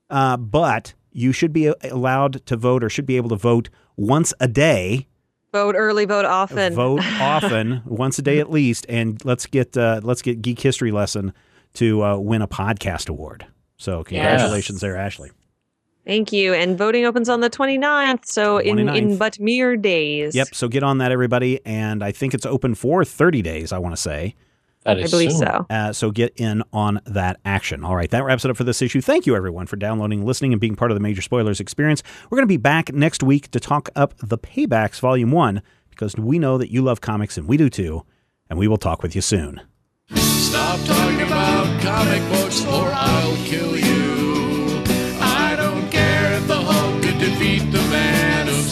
F: but you should be allowed to vote, or should be able to vote once a day.
D: Vote early, vote often.
F: Vote often, once a day at least, and let's get Geek History Lesson to win a podcast award. So congratulations there, Ashley.
D: Thank you. And voting opens on the 29th, so 29th. in but mere days.
F: Yep, so get on that, everybody. And I think it's open for 30 days, I want to say.
C: That is
D: I believe
C: soon.
D: so.
F: So get in on that action. All right, that wraps it up for this issue. Thank you, everyone, for downloading, listening, and being part of the Major Spoilers experience. We're going to be back next week to talk up The Paybacks Volume 1, because we know that you love comics, and we do too, and we will talk with you soon.
H: Stop talking about comic books or I'll kill you. I don't care if the Hulk could defeat the Man of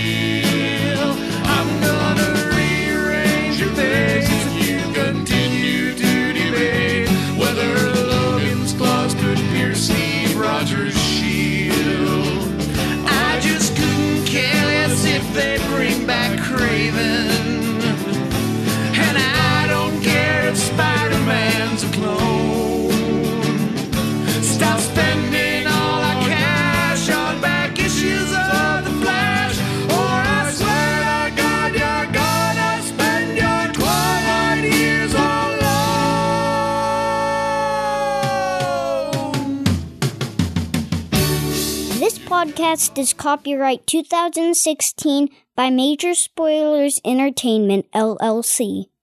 H: Steel. I'm gonna rearrange your face if you continue to debate whether Logan's claws could pierce Steve Rogers' shield. I just couldn't care less if they bring back Kraven. And I don't care if Spider-Man's a clone. Stop spending all our cash on back issues of The Flash, or I swear to God you're gonna spend your twilight years alone.
B: podcast is copyright 2016 by Major Spoilers Entertainment, LLC.